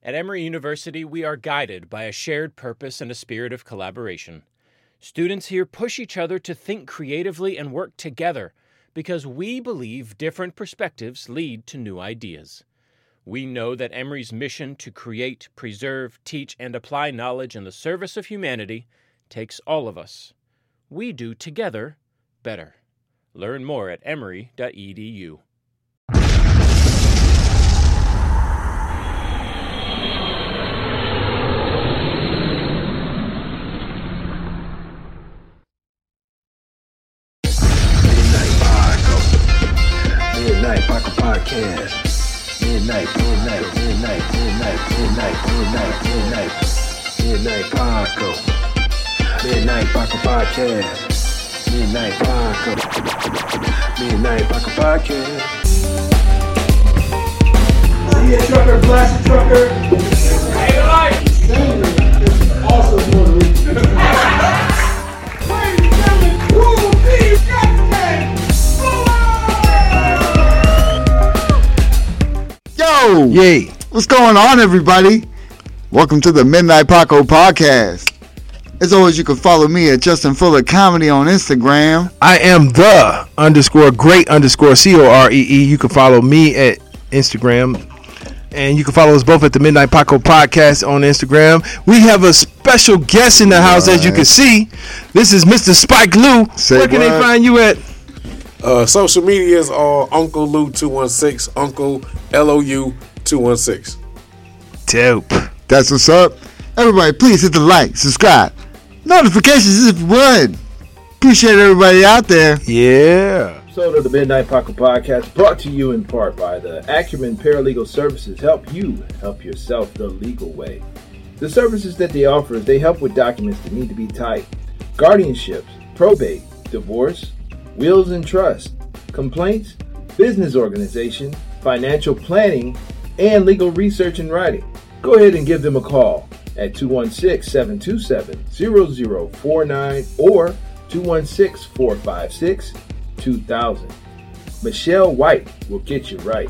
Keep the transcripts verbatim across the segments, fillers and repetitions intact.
At Emory University, we are guided by a shared purpose and a spirit of collaboration. Students here push each other to think creatively and work together because we believe different perspectives lead to new ideas. We know that Emory's mission to create, preserve, teach, and apply knowledge in the service of humanity takes all of us. We do together better. Learn more at emory dot e d u. Midnight Paco Podcast. Midnight, midnight, midnight, midnight, midnight, midnight, midnight, midnight Paco. Midnight Paco Podcast. Midnight Paco. Midnight Paco Podcast. See a trucker, blast a trucker. Hey, light. Sandra is also Puerto Rican. Yo! Yay! What's going on, everybody? Welcome to the Midnight Paco Podcast. As always, you can follow me at Justin Fuller Comedy on Instagram. I am the underscore great underscore C O R E E. You can follow me at Instagram. And you can follow us both at the Midnight Paco Podcast on Instagram. We have a special guest in the house, right, as you can see. This is Mister Spike Lou. Say Where can what? They find you at? Uh, social medias are Uncle Lou two one six, Uncle L O U two one six. Dope. That's what's up. Everybody, please hit the like, subscribe, notifications if you would. Appreciate everybody out there. Yeah. So to the Midnight Paco Podcast, brought to you in part by the Acumen Paralegal Services. Help you help yourself the legal way. The services that they offer is they help with documents that need to be typed, guardianships, probate, divorce, wills and trust, complaints, business organization, financial planning, and legal research and writing. Go ahead and give them a call at two one six, seven two seven, zero zero four nine or two one six, four five six, two thousand. Michelle White will get you right.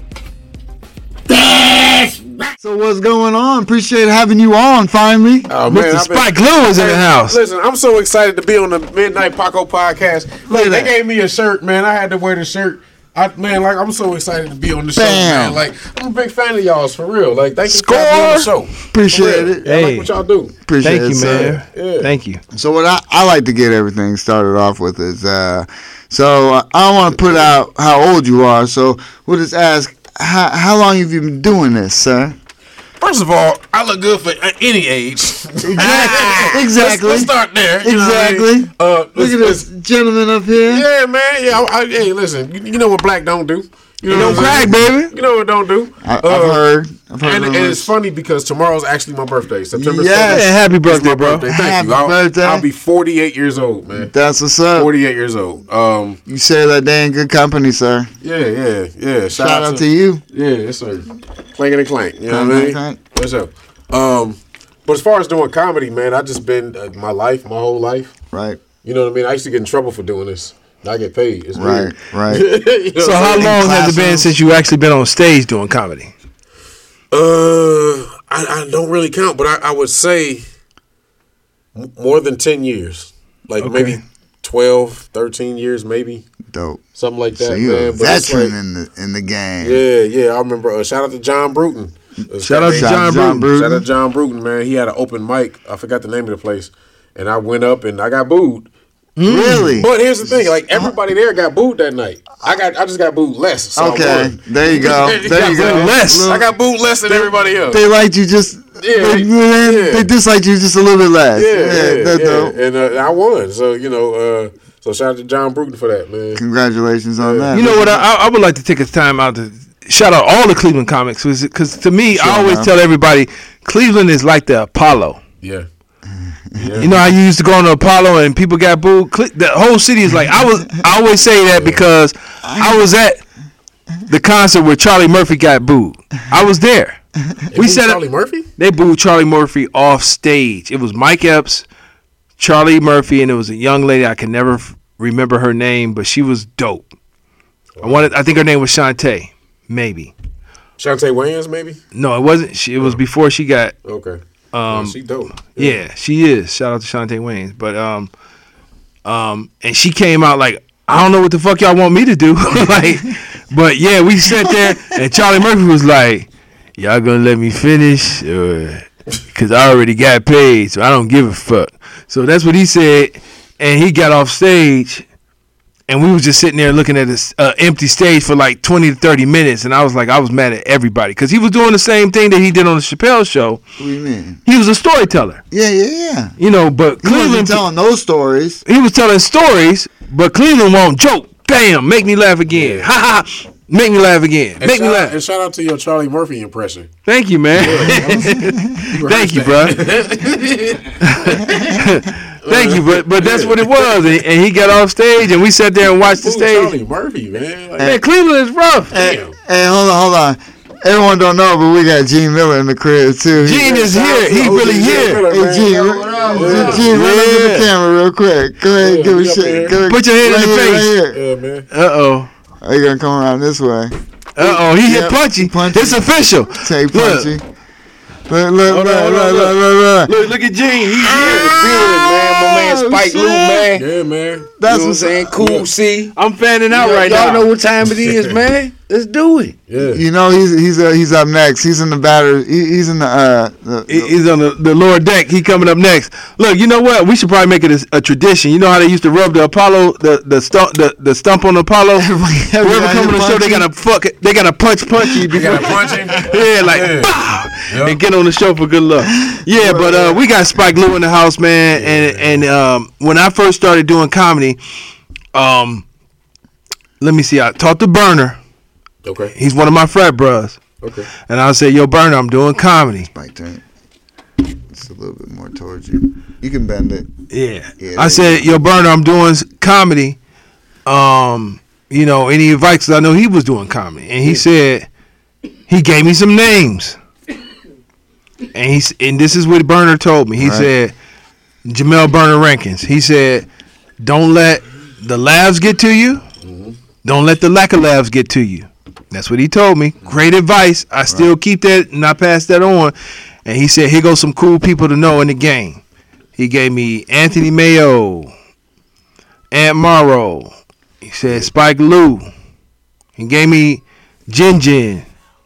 So what's going on? Appreciate having you on finally. Oh, Mister man, Spike Lou is in the house. Listen, I'm so excited to be on the Midnight Paco Podcast. Look, they gave me a shirt, man. I had to wear the shirt. I, man, like I'm so excited to be on the show, Bam. man. Like I'm a big fan of y'all's for real. Like thank you Score. for having me on the show. Appreciate it. Yeah, I like what y'all do. Appreciate Thank it, you, man. Yeah. Thank you. So what I, I like to get everything started off with is, uh, so uh, I don't want to put out how old you are, so we'll just ask, how, how long have you been doing this, sir? First of all, I look good for any age. Exactly. Let's, let's start there. You Exactly. know what I mean? uh, Look let's, at this gentleman up here. Yeah, man. Yeah. I, I, hey, listen. You, you know what black don't do? You know Don't what I'm crack, saying? baby. You know what don't do? I, I've Uh, heard. I've heard And, of and it. it's funny because tomorrow's actually my birthday, September Yes. seventh. Yeah, happy It's birthday, my bro. Thank Happy you. I'll, birthday. I'll be forty-eight years old, man. That's what's up. forty-eight years old. Um, You share that day in good company, sir. yeah, yeah, yeah. Shout, Shout out to you. Yeah, yes, sir. Clank and clank. You know Clank what I and mean? clank. For sure. Um, but as far as doing comedy, man, I just been uh, my life, my whole life. Right. You know what I mean? I used to get in trouble for doing this. I get paid. It's Right. weird. Right. You know So what how I'm saying? long has it been classrooms. since you actually been on stage doing comedy? Uh, I, I don't really count, but I, I would say m- more than ten years. Like Okay. maybe twelve, thirteen years, maybe. Dope. Something like that, So you're man. a But it's veteran like- in the in the game. Yeah, yeah. I remember. Uh, shout out to John Bruton. Uh, Shout out to Shout out John to John Bruton. Bruton. Shout out to John Bruton, man. He had an open mic. I forgot the name of the place, and I went up and I got booed. Really? But here's the thing: like everybody there got booed that night. I got, I just got booed less. So I Okay. won. There you go. There you go. booed less. I got booed less than everybody else. They liked you just. Yeah, they, yeah. they disliked you just a little bit less. Yeah, yeah, that's yeah. dope. And uh, I won. So you know, uh, so shout out to John Bruton for that, man. Congratulations on that. You know what? I, I would like to take a time out to shout out all the Cleveland comics because to me, Sure, I always man. tell everybody Cleveland is like the Apollo. Yeah. You know how you used to go on the Apollo and people got booed. Cle- The whole city is like I was. I always say that because I was at the concert where Charlie Murphy got booed. I was there. We set up- Charlie Murphy. They booed Charlie Murphy off stage. It was Mike Epps, Charlie Murphy, and it was a young lady. I can never f- remember her name, but she was dope. I wanted. I think her name was Shantae, maybe. Shantae Wayans, maybe? No, it wasn't. She, it was before she got. Okay. Um, yeah, she dope. Yeah. yeah, she is. Shout out to Shantae Wayans. But um, um, and she came out like, I don't know what the fuck y'all want me to do. Like, but yeah, we sat there and Charlie Murphy was like, y'all gonna let me finish? Or, Cause I already got paid, so I don't give a fuck. So that's what he said, and he got off stage, and we was just sitting there looking at this uh, empty stage for like twenty to thirty minutes, and I was like, I was mad at everybody, cause he was doing the same thing that he did on the Chappelle show. What do you mean? He was a storyteller. Yeah, yeah, yeah. You know, but He wasn't Cleveland telling those stories. he was telling stories, but Cleveland won't joke. Bam, make me laugh again. Yeah. Ha ha. Make me laugh again. And Make shout, me laugh. And shout out to your Charlie Murphy impression. Thank you, man. You Thank you, rehearsed bro. Thank you, but but that's what it was, and, and he got off stage, and we sat there and watched the Ooh, stage. Charlie Murphy, man. Like, Man, Cleveland is rough. Hey, Damn. hey, hold on, hold on. Everyone don't know, but we got Gene Miller in the crib too. He- Gene is here. He Oh, really Gene here. Miller, Hey, man. Gene, Yo, re- what up, Gene, man? Gene, run up to Yeah. the camera real quick. Go ahead, Yeah, give we me up shit. here. Go ahead. Put your hand in Right the here, face. right here. Yeah, man. Uh oh. Are you gonna come around this way? Uh oh. He hit Yep. punchy. Punchy. It's official. Take Look. punchy. Look, look, Hold look, on, hold on, look, look, look, look. Look, look at Gene. He's here. Building, man. My man Oh, Spike Lee, shit. man. Yeah, man. That's You know what I'm what's saying? Cool C. I'm fanning out Y'all- right y'all now. know what time it is, man. Let's do it. Yeah. You know he's he's uh, he's up next. He's in the batter. He, he's in the uh. The, He- the, He's on the, the lower deck. He coming up next. Look, you know what? We should probably make it a, a tradition. You know how they used to rub the Apollo, the the stump, the, the stump on the Apollo. Whoever everybody come on the show, they punching. gotta fuck it. They gotta punch punch you You before. got to punch him. Yeah, like Yeah. pow, Yep. and get on the show for good luck. Yeah, but uh, we got Spike Lee in the house, man. And and um, when I first started doing comedy, um, let me see. I talked to Burner. Okay. He's one of my frat bros. Okay. And I said, "Yo, Burner, I'm doing comedy." Spike turn. It's a little bit more towards you. You can bend it. Yeah. Yeah, I there said, "Yo, Burner, I'm doing s- comedy. Um, you know, any advice?" 'Cause I know he was doing comedy, and he said he gave me some names. And he's and this is what Burner told me. He Right. said, Jamel Burner Rankins. He said, "Don't let the laughs get to you. Don't let the lack of laughs get to you." That's what he told me. Great advice. I still keep that and I pass that on. And he said, "Here goes some cool people to know in the game." He gave me Anthony Mayo, Ant Morrow. He said Spike Lee. He gave me Jin Jin.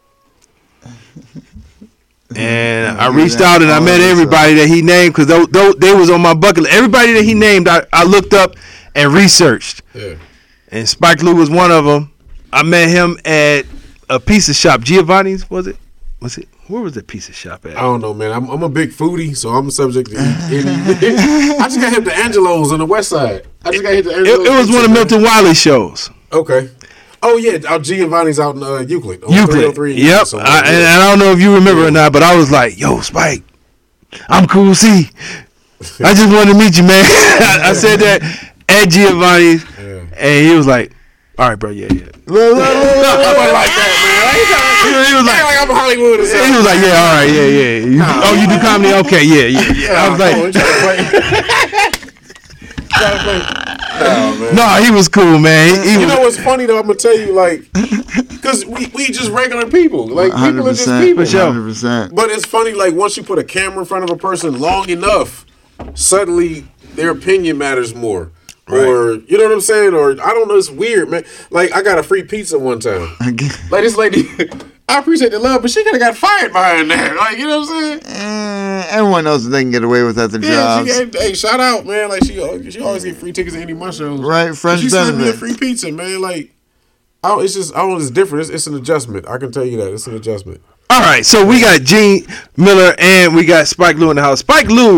And I reached out and I met everybody that he named because those, those, they was on my bucket list. Everybody that he named, I, I looked up and researched. Yeah. And Spike Lee was one of them. I met him at a pizza shop. Giovanni's, was it? Was it? Where was that pizza shop at? I don't know, man. I'm, I'm a big foodie, so I'm subject to eat anything. I just got hit the Angelo's on the west side. I just got hit the It, Angelo's. it was one of man. Milton Wiley shows. Okay. Oh, yeah. Our Giovanni's out in uh, Euclid. on Euclid. three oh three Yep. somewhere. I, and, and I don't know if you remember or not, but I was like, "Yo, Spike, I'm cool. See, I just wanted to meet you, man." I, I said that at Giovanni's, Yeah. and he was like, "All right, bro, yeah, yeah." Look, look, look, look. I wasn't like that, man. He was Like, like, like I'm Hollywood or he something. was like, "Yeah, all right, yeah, yeah." You, oh, you do comedy? Okay, yeah, yeah, yeah. I was Oh, like, you trying to play? Trying to play? No, man. "No, he was cool, man." He, he You was, know what's funny though? I'm gonna tell you, like, because we we just regular people. Like people are just people. For sure. one hundred percent. But it's funny, like once you put a camera in front of a person long enough, suddenly their opinion matters more. Or you know what I'm saying? Or I don't know, it's weird, man. Like I got a free pizza one time. Like this lady, I appreciate the love, but she could have got fired behind that. Like you know what I'm saying? Eh, everyone knows that they can get away with at their Yeah, she jobs. gave, hey, shout out, man. Like she, al- she always get free tickets to any of my shows. Right, friends She sent me a benefit. free pizza, man. Like, I don't, it's just, I don't know, it's different. It's, it's an adjustment. I can tell you that it's an adjustment. all right, so we got Gene Miller and we got Spike Lee in the house. Spike Lee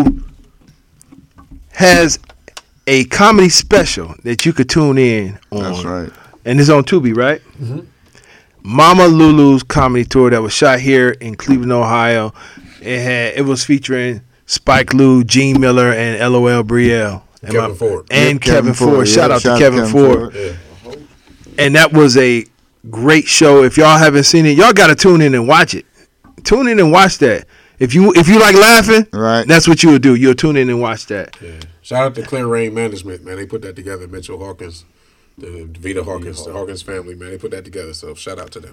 has a comedy special that you could tune in on. That's right. And it's on Tubi, right? Mm-hmm. Mama Lulu's comedy tour that was shot here in Cleveland, Ohio. It had it was featuring Spike Lee, Gene Miller, and L O L Brielle. And Kevin Ford. And Yep, Kevin, Kevin Ford. Ford. Shout Yeah, out shout to Kevin, Ford. Yeah. And that was a great show. If y'all haven't seen it, y'all got to tune in and watch it. Tune in and watch that. If you if you like laughing, Right. that's what you would do. You'll tune in and watch that. Yeah. Shout out to Clear Rain Management, man. They put that together. Mitchell Hawkins, the Vita Hawkins, the Hawkins family, man. They put that together. So shout out to them.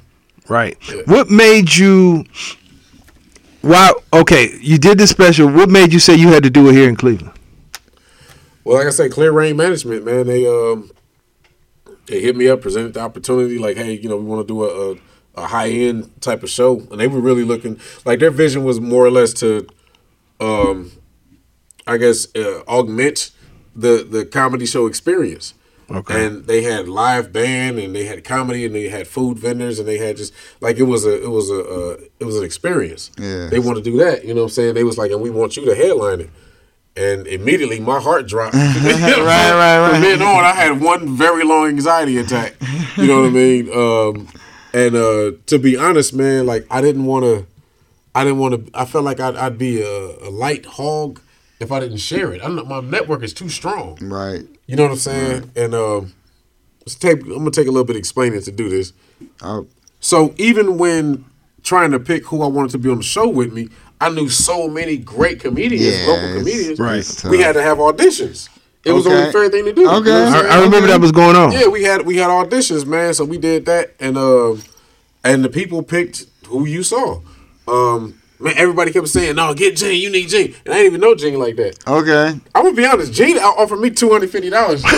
Right. What made you? Why? Okay, you did this special. What made you say you had to do it here in Cleveland? Well, like I said, Clear Rain Management, man, they um they hit me up, presented the opportunity, like, hey, you know, we want to do a, a, a high end type of show, and they were really looking like their vision was more or less to, um, I guess, uh, augment the the comedy show experience. Okay. And they had live band, and they had comedy, and they had food vendors, and they had just like it was a it was a uh, it was an experience. Yeah. They want to do that, you know what I'm saying? They was like, and we want you to headline it. And immediately my heart dropped. right, right, right. From then on, I had one very long anxiety attack. You know what I mean? Um, and uh, to be honest, man, like I didn't want to. I didn't want to. I felt like I'd, I'd be a, a light hog if I didn't share it. I'm not, my network is too strong. Right. You know what I'm saying? Right. And um, let's take, I'm gonna take a little bit of explaining to do this. Oh. So even when trying to pick who I wanted to be on the show with me, I knew so many great comedians, yeah, local comedians. Right. We had to have auditions. It was okay. the only fair thing to do. Okay. You know I, I remember okay. that was going on. Yeah, we had we had auditions, man. So we did that, and uh, and the people picked who you saw. Um, man, everybody kept saying, "No, get Gene. You need Gene." And I didn't even know Gene like that. Okay. I'm gonna be honest. Gene offered me two hundred fifty dollars. No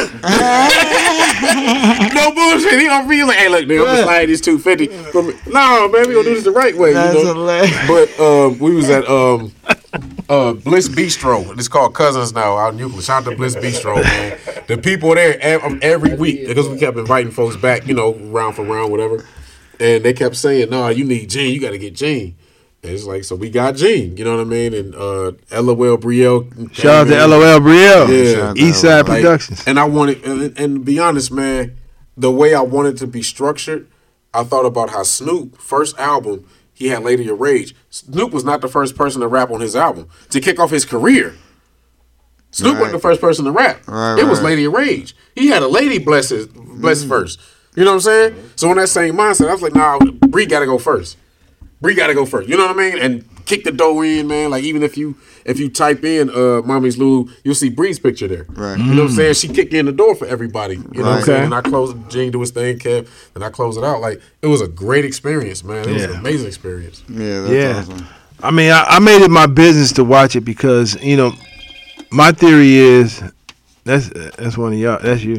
bullshit. He offered me like, "Hey, look, man, I'm gonna slide these two fifty from me." No, man, we gonna do this the right way. That's you know? hilarious. But um, we was at um, uh, Bliss Bistro. It's called Cousins now out in Euclid. Shout out to Bliss Bistro, man. The people there every week because we kept inviting folks back, you know, round for round, whatever. And they kept saying, "No, you need Gene. You got to get Gene." And it's like, so we got Gene, you know what I mean? And uh, L O L Brielle. Shout out to L O L Brielle. Yeah. Eastside like, Productions. And I wanted, and, and to be honest, man, the way I wanted to be structured, I thought about how Snoop, first album, he had Lady of Rage. Snoop was not the first person to rap on his album to kick off his career. Snoop right. wasn't the first person to rap. Right, it was right. Lady of Rage. He had a lady bless his, bless mm. first. You know what I'm saying? So in that same mindset, I was like, nah, Bree got to go first. Bree got to go first. You know what I mean? And kick the dough in, man. Like even if you if you type in uh, Mommy's Lulu, you'll see Bree's picture there. Right. You know what I'm saying? She kicked in the door for everybody. You know right. what I'm saying? And I closed it. Gene do his thing, Kev, and I closed it out. Like it was a great experience, man. It yeah. was an amazing experience. Yeah, that's yeah. awesome. I mean, I, I made it my business to watch it because you know, my theory is that's that's one of y'all. That's you.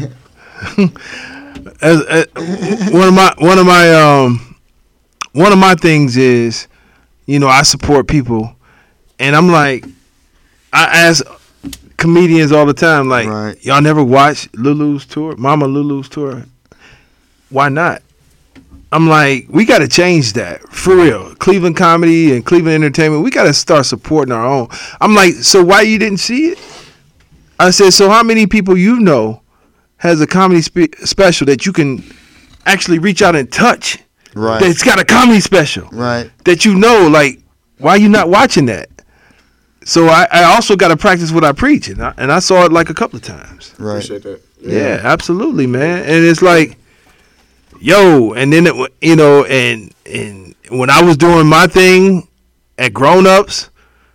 as, as one of my one of my um. One of my things is, you know, I support people, and I'm like, I ask comedians all the time, like, right. y'all never watch Lulu's tour, Mama Lulu's tour? Why not? I'm like, we got to change that for real. Cleveland comedy and Cleveland entertainment, we got to start supporting our own. I'm like, so why you didn't see it? I said, so how many people you know has a comedy spe- special that you can actually reach out and touch? Right. That's got a comedy special. Right. That you know, like, why are you not watching that? So I, I also got to practice what I preach, and I, and I saw it like a couple of times. Right. Appreciate that. Yeah. yeah, absolutely, man. And it's like, yo, and then it, you know, and and when I was doing my thing at Grown Ups,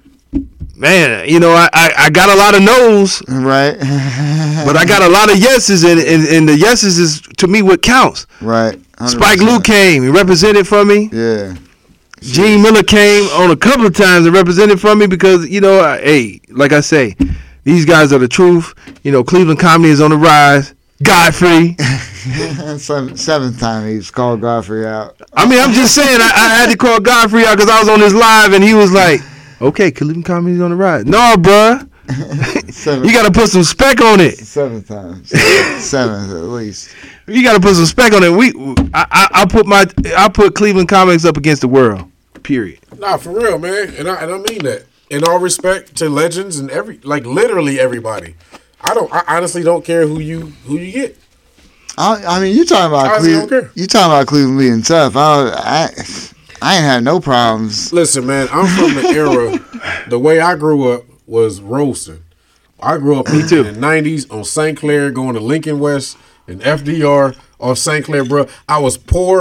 man, you know, I, I, I got a lot of no's, right? But I got a lot of yeses, and, and and the yeses is to me what counts. Right. one hundred percent. Spike Lee came, he represented for me. Yeah. Gene Miller came on a couple of times and represented for me because, you know, I, hey, like I say, these guys are the truth. You know, Cleveland comedy is on the rise. Godfrey. Seven, seventh time he's called Godfrey out. I mean, I'm just saying, I, I had to call Godfrey out because I was on his live and he was like, okay, Cleveland comedy's on the rise. No, bruh. You got to put some spec on it. Seventh time. Seventh at least. You got to put some spec on it. We, I, I, I put my, I put Cleveland comics up against the world. Period. Nah, for real, man, and I and I mean that. In all respect to legends and every, like literally everybody. I don't. I honestly don't care who you who you get. I, I mean, you talking about Cleveland? You talking about Cleveland being tough? I, I, I ain't had no problems. Listen, man, I'm from the era. The way I grew up was roasting. I grew up in the nineties on Saint Clair, going to Lincoln West and F D R off Saint Clair, bro. I was poor.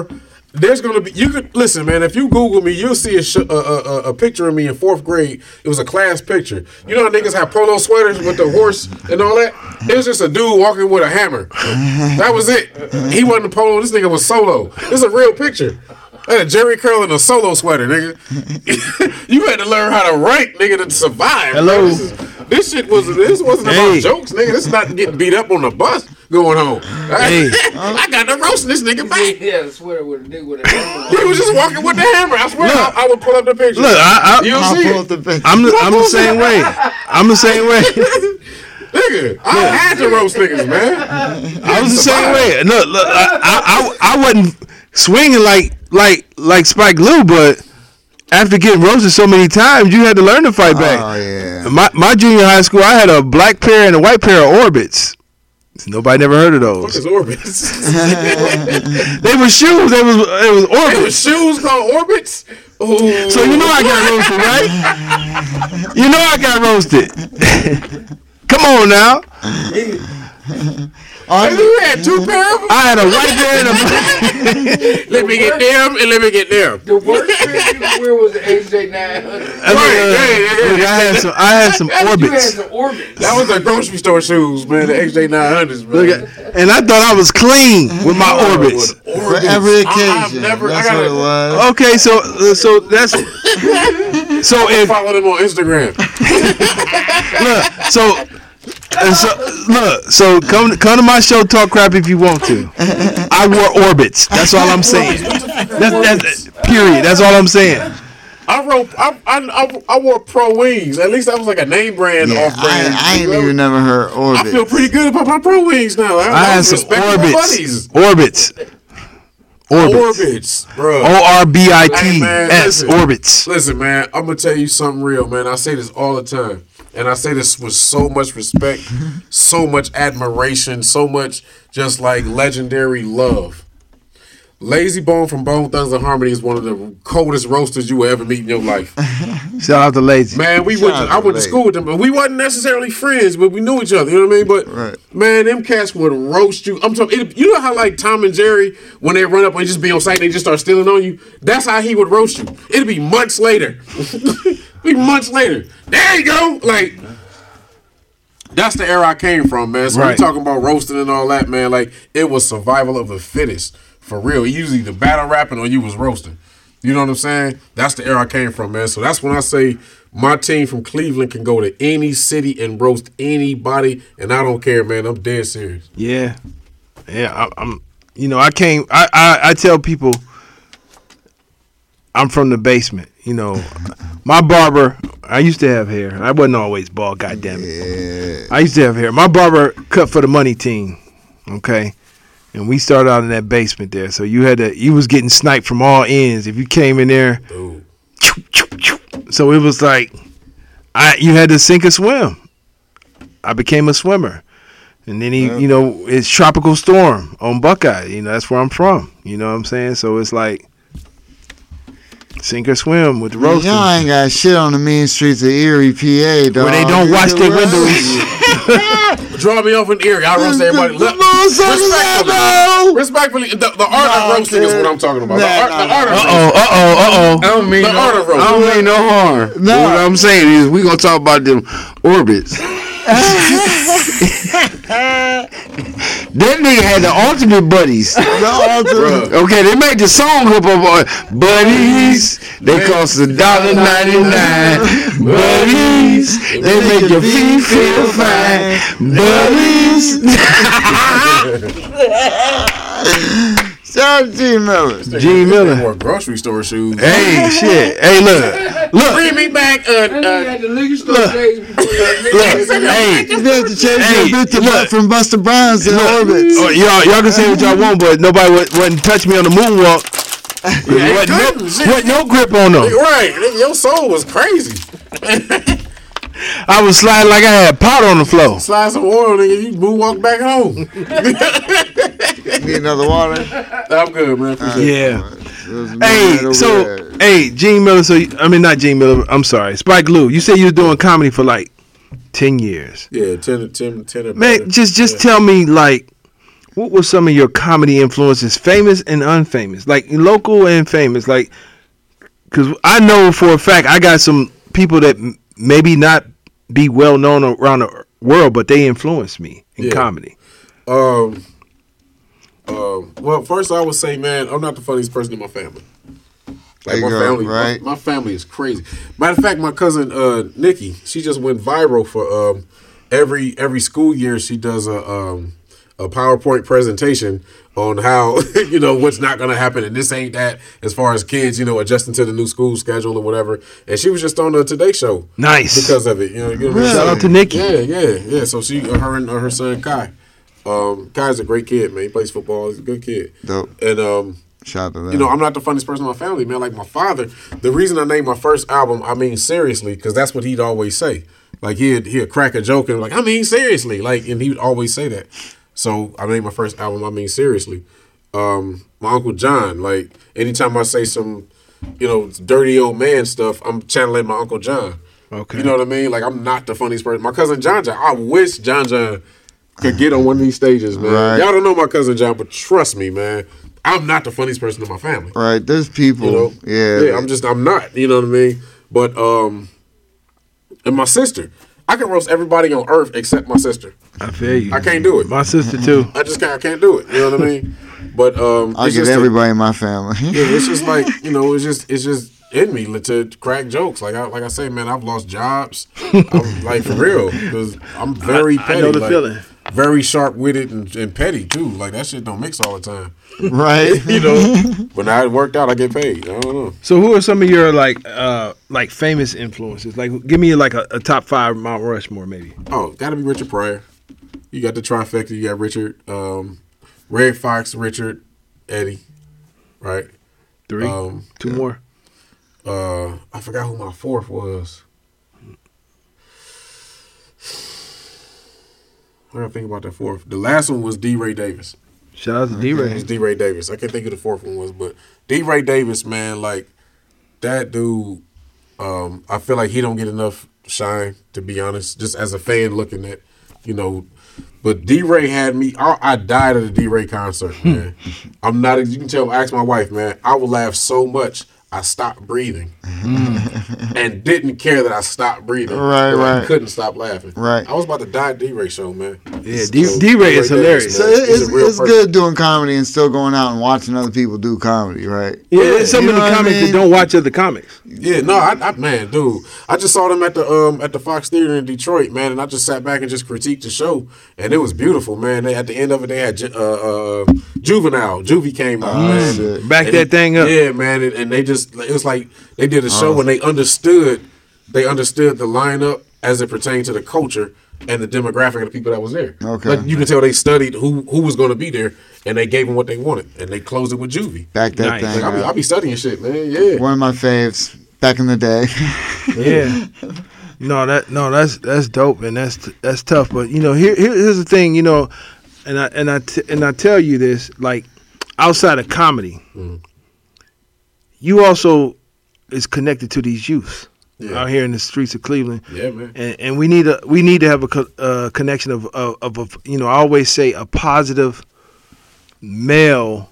There's gonna be you could listen, man. If you Google me, you'll see a, sh- a, a a picture of me in fourth grade. It was a class picture. You know how niggas have polo sweaters with the horse and all that. It was just a dude walking with a hammer. That was it. He wasn't a polo. This nigga was solo. This is a real picture. I had a Jerry curl and a solo sweater, nigga. You had to learn how to write, nigga, to survive. Hello. This, is, this shit was this wasn't Hey. about jokes, nigga. This is not getting beat up on the bus going home. Hey. I got to roast this nigga back. He had a sweater with a nigga with a hammer. He was just walking with the hammer. I swear, I, I would pull up the picture. Look, I, I, You'll I'll see pull it. up the picture. I'm the, I'm the same way. I'm the same way. Nigga, I had to roast niggas, man. I was the same way. Look, look I, I, I, I wasn't swinging like like like Spike Lee, but after getting roasted so many times, you had to learn to fight back. Oh yeah. My my junior high school, I had a black pair and a white pair of Orbits. Nobody never heard of What those. is Orbits? They were shoes. They was it was It was Orbits. shoes called Orbits? Ooh. So you know I got roasted, right? You know I got roasted. Come on now. And you had two pair of them? I had a white pair and a black. Let me get them and let me get them. The worst pair you could wear was the H J nine hundred. I, mean, uh, look, I had some. I had some You had Orbits. some Orbits. That was the grocery store shoes, man. The X J nine hundreds, man. Look at, and I thought I was clean with my Orbits. For every I- I've occasion. never- I That's gotta- what it was. Okay, so uh, so that's so if Follow them on Instagram. look so. And so look, so come come to my show, talk crap if you want to. I wore Orbits. That's all I'm saying. That's, that's period. That's all I'm saying. I wrote. I, I, I, I wore Pro Wings. At least that was like a name brand Yeah, off brand. I, I ain't even never heard I feel Orbit. pretty good about my Pro Wings now. I, I had some respect my buddies. Orbits. Orbits. Orbits. Orbits, bro. O R B I Hey, T man, S. listen. Orbits. Listen, man, I'm gonna tell you something real, man. I say this all the time, and I say this with so much respect, so much admiration, so much just like legendary love. Lazy Bone from Bone Thugs and Harmony is one of the coldest roasters you will ever meet in your life. Shout out to Lazy. Man, we Shout went. To, out I to went to Lazy. school with them, but we wasn't necessarily friends, but we knew each other. You know what I mean? But Right. man, them cats would roast you. I'm talking. It, you know how like Tom and Jerry, when they run up and just be on site, they just start stealing on you. That's how he would roast you. It'd be months later. be months later. There you go. Like. That's the era I came from, man. So Right. we talking about roasting and all that, man. Like it was survival of the fittest, for real. You was either battle rapping or you was roasting. You know what I'm saying? That's the era I came from, man. So that's when I say my team from Cleveland can go to any city and roast anybody, and I don't care, man. I'm dead serious. Yeah, yeah. I, I'm. You know, I came. I, I I tell people I'm from the basement. You know, my barber. I used to have hair. I wasn't always bald. Goddamn it. I used to have hair. My barber cut for the money team. Okay. And we started out in that basement there, so you had to. You was getting sniped from all ends if you came in there. Dude. So it was like, I you had to sink or swim. I became a swimmer, and then he, you know, it's tropical storm on Buckeye. You know, that's where I'm from. You know what I'm saying? So it's like sink or swim with the roasting, Y'all ain't got shit on the mean streets of Erie, P A, dog. where they don't wash their windows. Draw me off an ear. I roast everybody. Look, Come on, son, respectfully, Lando. respectfully, the, the art Nah, of roasting is kid. what I'm talking about. Nah, the art, nah, the art of Uh roasting. oh, uh oh, uh oh. I don't mean The no, art of roasting. I don't mean no harm. No. What I'm saying is we gonna talk about them Orbits. That nigga had the ultimate buddies. Okay, they made the song up of uh, buddies. They cost a dollar ninety nine. Buddies, they make your feet feel fine. Buddies. Shout out to G Miller. G Miller. More grocery store shoes. Hey, shit. Hey, look, look, Bring me back. Uh, That nigga uh, had the liquor store days before that. look. Hey, You have to change Hey, your bit to look. from Busta Rhymes to Orbits. oh, y'all, y'all can say what y'all want, but nobody would, wouldn't touch me on the moonwalk. they Wasn't couldn't, no, shit. wasn't no grip on them. Right, nigga, your soul was crazy. I was sliding like I had powder on the floor. Slide some oil, nigga. You moonwalk back home. Need another water? I'm good, man. Appreciate it. Yeah. There's a man Hey, right over so there. hey, Gene Miller. So you- I mean, not Gene Miller. I'm sorry, Spike Lee. You said you was doing comedy for like ten years. Yeah, ten, ten, ten. or Man, better. just just Yeah. tell me like, what were some of your comedy influences, famous and unfamous, like local and famous? Like, because I know for a fact I got some people that m- maybe not be well known around the world, but they influenced me in Yeah. comedy. Um, um, well, first I would say, man, I'm not the funniest person in my family. There Like you my go, family, right? my, my family is crazy. Matter of fact, my cousin uh, Nikki, she just went viral for um, every every school year. She does a um, a PowerPoint presentation on how you know what's not going to happen, and this ain't that as far as kids, you know, adjusting to the new school schedule or whatever. And she was just on the Today Show, Nice. because of it. You know, you know what I mean? Shout So- out to Nikki. Yeah, yeah, yeah. So she, uh, her and uh, her son Kai. Um, Kai's a great kid, man. He plays football. He's a good kid. Dope. And um, Shout out to them. you know, I'm not the funniest person in my family, man. Like my father, the reason I named my first album, I mean seriously, because that's what he'd always say. Like he'd he'd crack a joke and like, I mean seriously, like, and he would always say that. So I named my first album, I mean seriously. Um, my Uncle John, like anytime I say some, you know, dirty old man stuff, I'm channeling my Uncle John. Okay. You know what I mean? Like I'm not the funniest person. My cousin John John, I wish John John could get on one of these stages, man. Right. Y'all don't know my cousin John, but trust me, man, I'm not the funniest person in my family. Right, there's people. You know? Yeah. Yeah, I'm just, I'm not. You know what I mean? But, um, and my sister, I can roast everybody on earth except my sister. I feel you. I can't do it. My sister too. I just can't, I can't do it. You know what I mean? But, um, I it's get just a- everybody in my family. yeah, it's just like, you know, it's just, it's just in me to crack jokes. Like I, like I say, man, I've lost jobs. I'm like for real, because I'm very I- I petty. know the like, feeling. Very sharp witted and, and petty too. Like that shit don't mix all the time. Right. You know, but now it worked out. I get paid. I don't know. So who are some of your like uh like famous influences? Like give me like a, a top five Mount Rushmore maybe. Oh, got to be Richard Pryor. You got the trifecta. You got Richard, um, Red Fox, Richard, Eddie, right? Three, Um, two more. Uh, I forgot who my fourth was. I gotta think about that fourth. The last one was D. Ray Davis. Shout out to D. It Ray. was D. Ray Davis. I can't think of the fourth one was, but D. Ray Davis, man, like that dude. Um, I feel like he don't get enough shine, to be honest. Just as a fan looking at, you know. But D. Ray had me. I, I died at a D. Ray concert, man. I'm not. You can tell. Ask my wife, man. I would laugh so much. I stopped breathing, and didn't care that I stopped breathing. Right, but I right. couldn't stop laughing. Right. I was about to die at D. Ray show, man. Yeah, D- So, D-Ray is Davis, hilarious. man, So it- he's it's, a real it's person. good doing comedy and still going out and watching other people do comedy, right? Yeah, there's so You many know what I comics mean? that don't watch other comics. Yeah, no, I, I man, dude, I just saw them at the um at the Fox Theater in Detroit, man, and I just sat back and just critiqued the show, and it was beautiful, man. They at the end of it, they had Ju- uh, uh Juvenile, Juvie came out, man, shit. Back And that it- thing up. yeah, man, and, and they just it was like they did a show when they understood they understood the lineup as it pertained to the culture and the demographic of the people that was there. Okay. Like you can tell they studied who who was going to be there, and they gave them what they wanted, and they closed it with Juvie. Back that Nice. thing Like I be, up. I be studying shit, man. Yeah. One of my faves back in the day. Yeah. No, that no, that's that's dope and that's that's tough. But you know, here here- here's the thing, you know, and I and I t- and I tell you this, like outside of comedy, you also is connected to these youth Yeah. out here in the streets of Cleveland. Yeah, man. And, and we need a we need to have a co- uh, connection of, of of a, you know, I always say a positive male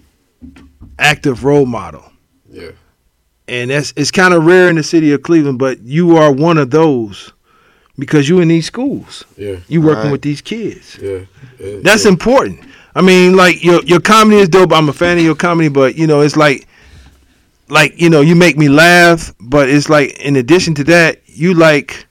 active role model. Yeah. And that's it's kind of rare in the city of Cleveland, but you are one of those because you in these schools. Yeah. You working Right. with these kids. Yeah. yeah That's yeah. important. I mean, like your your comedy is dope. I'm a fan of your comedy, but you know, it's like like, you know, you make me laugh, but it's like in addition to that, you like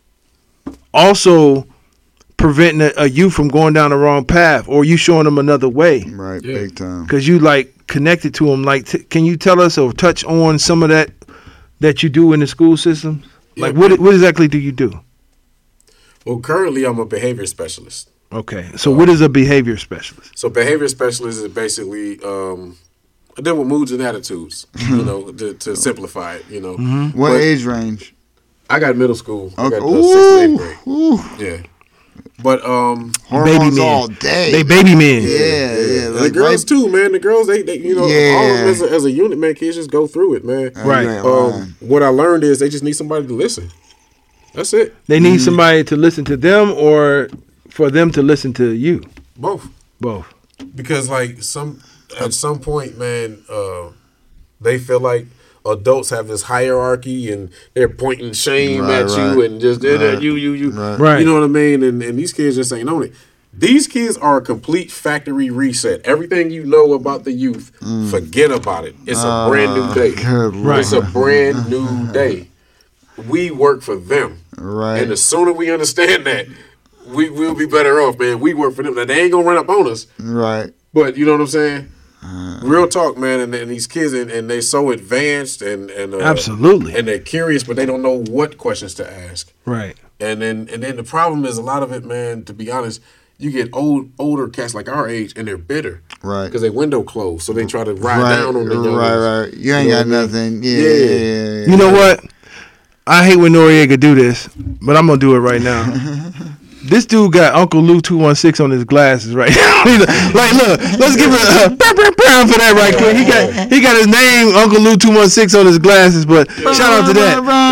also preventing a, a youth from going down the wrong path, or you showing them another way. Right, Yeah. big time. Cause you like connected to them. Like, t- can you tell us or touch on some of that that you do in the school system? Like, Yeah, what man. what exactly do you do? Well, currently I'm a behavior specialist. Okay, so what is a behavior specialist? So behavior specialist is basically um, I deal with moods and attitudes. You know, to, to simplify it. You know, What But age range? I got middle school. I Okay. got uh, sixth and Ooh, eighth grade. ooh. Yeah, but um, Hormones men. all day. They baby men. Yeah, yeah. and like the girls right- too, man. The girls, they, they you know, all of Yeah. them as a, as a unit, man. Kids just go through it, man. Oh, you Right. ain't Um, lying. what I learned is they just need somebody to listen. That's it. They need somebody to listen to them, or for them to listen to you. Both. Both. because like some at some point, man, uh, they feel like adults have this hierarchy and they're pointing shame Right, at right. you and just Right. you, you, you, Right. Right. you know what I mean? And and these kids just ain't on it. These kids are a complete factory reset. Everything you know about the youth, forget about it. It's a brand new day. good Lord. It's a brand new day. We work for them. Right. And the sooner we understand that, we will be better off, man. We work for them. Now, they ain't going to run up on us, Right. but you know what I'm saying? Real talk, man. And, and these kids, and, and they so advanced and, and uh, Absolutely. and they're curious, but they don't know what questions to ask. Right. And then and then the problem is a lot of it, man, to be honest, you get old older cats like our age and they're bitter. Right. Because they window closed. So they try to ride Right. down on the young Right. ones. Right. You ain't You got know what I mean? nothing. Yeah. Yeah. Yeah. yeah, yeah. You know what? I hate when Noriega do this, but I'm gonna do it right now. This dude got Uncle Lou two one six on his glasses right now. He's like, look, let's give it a pound for that right quick. He got he got his name Uncle Lou two one six on his glasses, but shout out to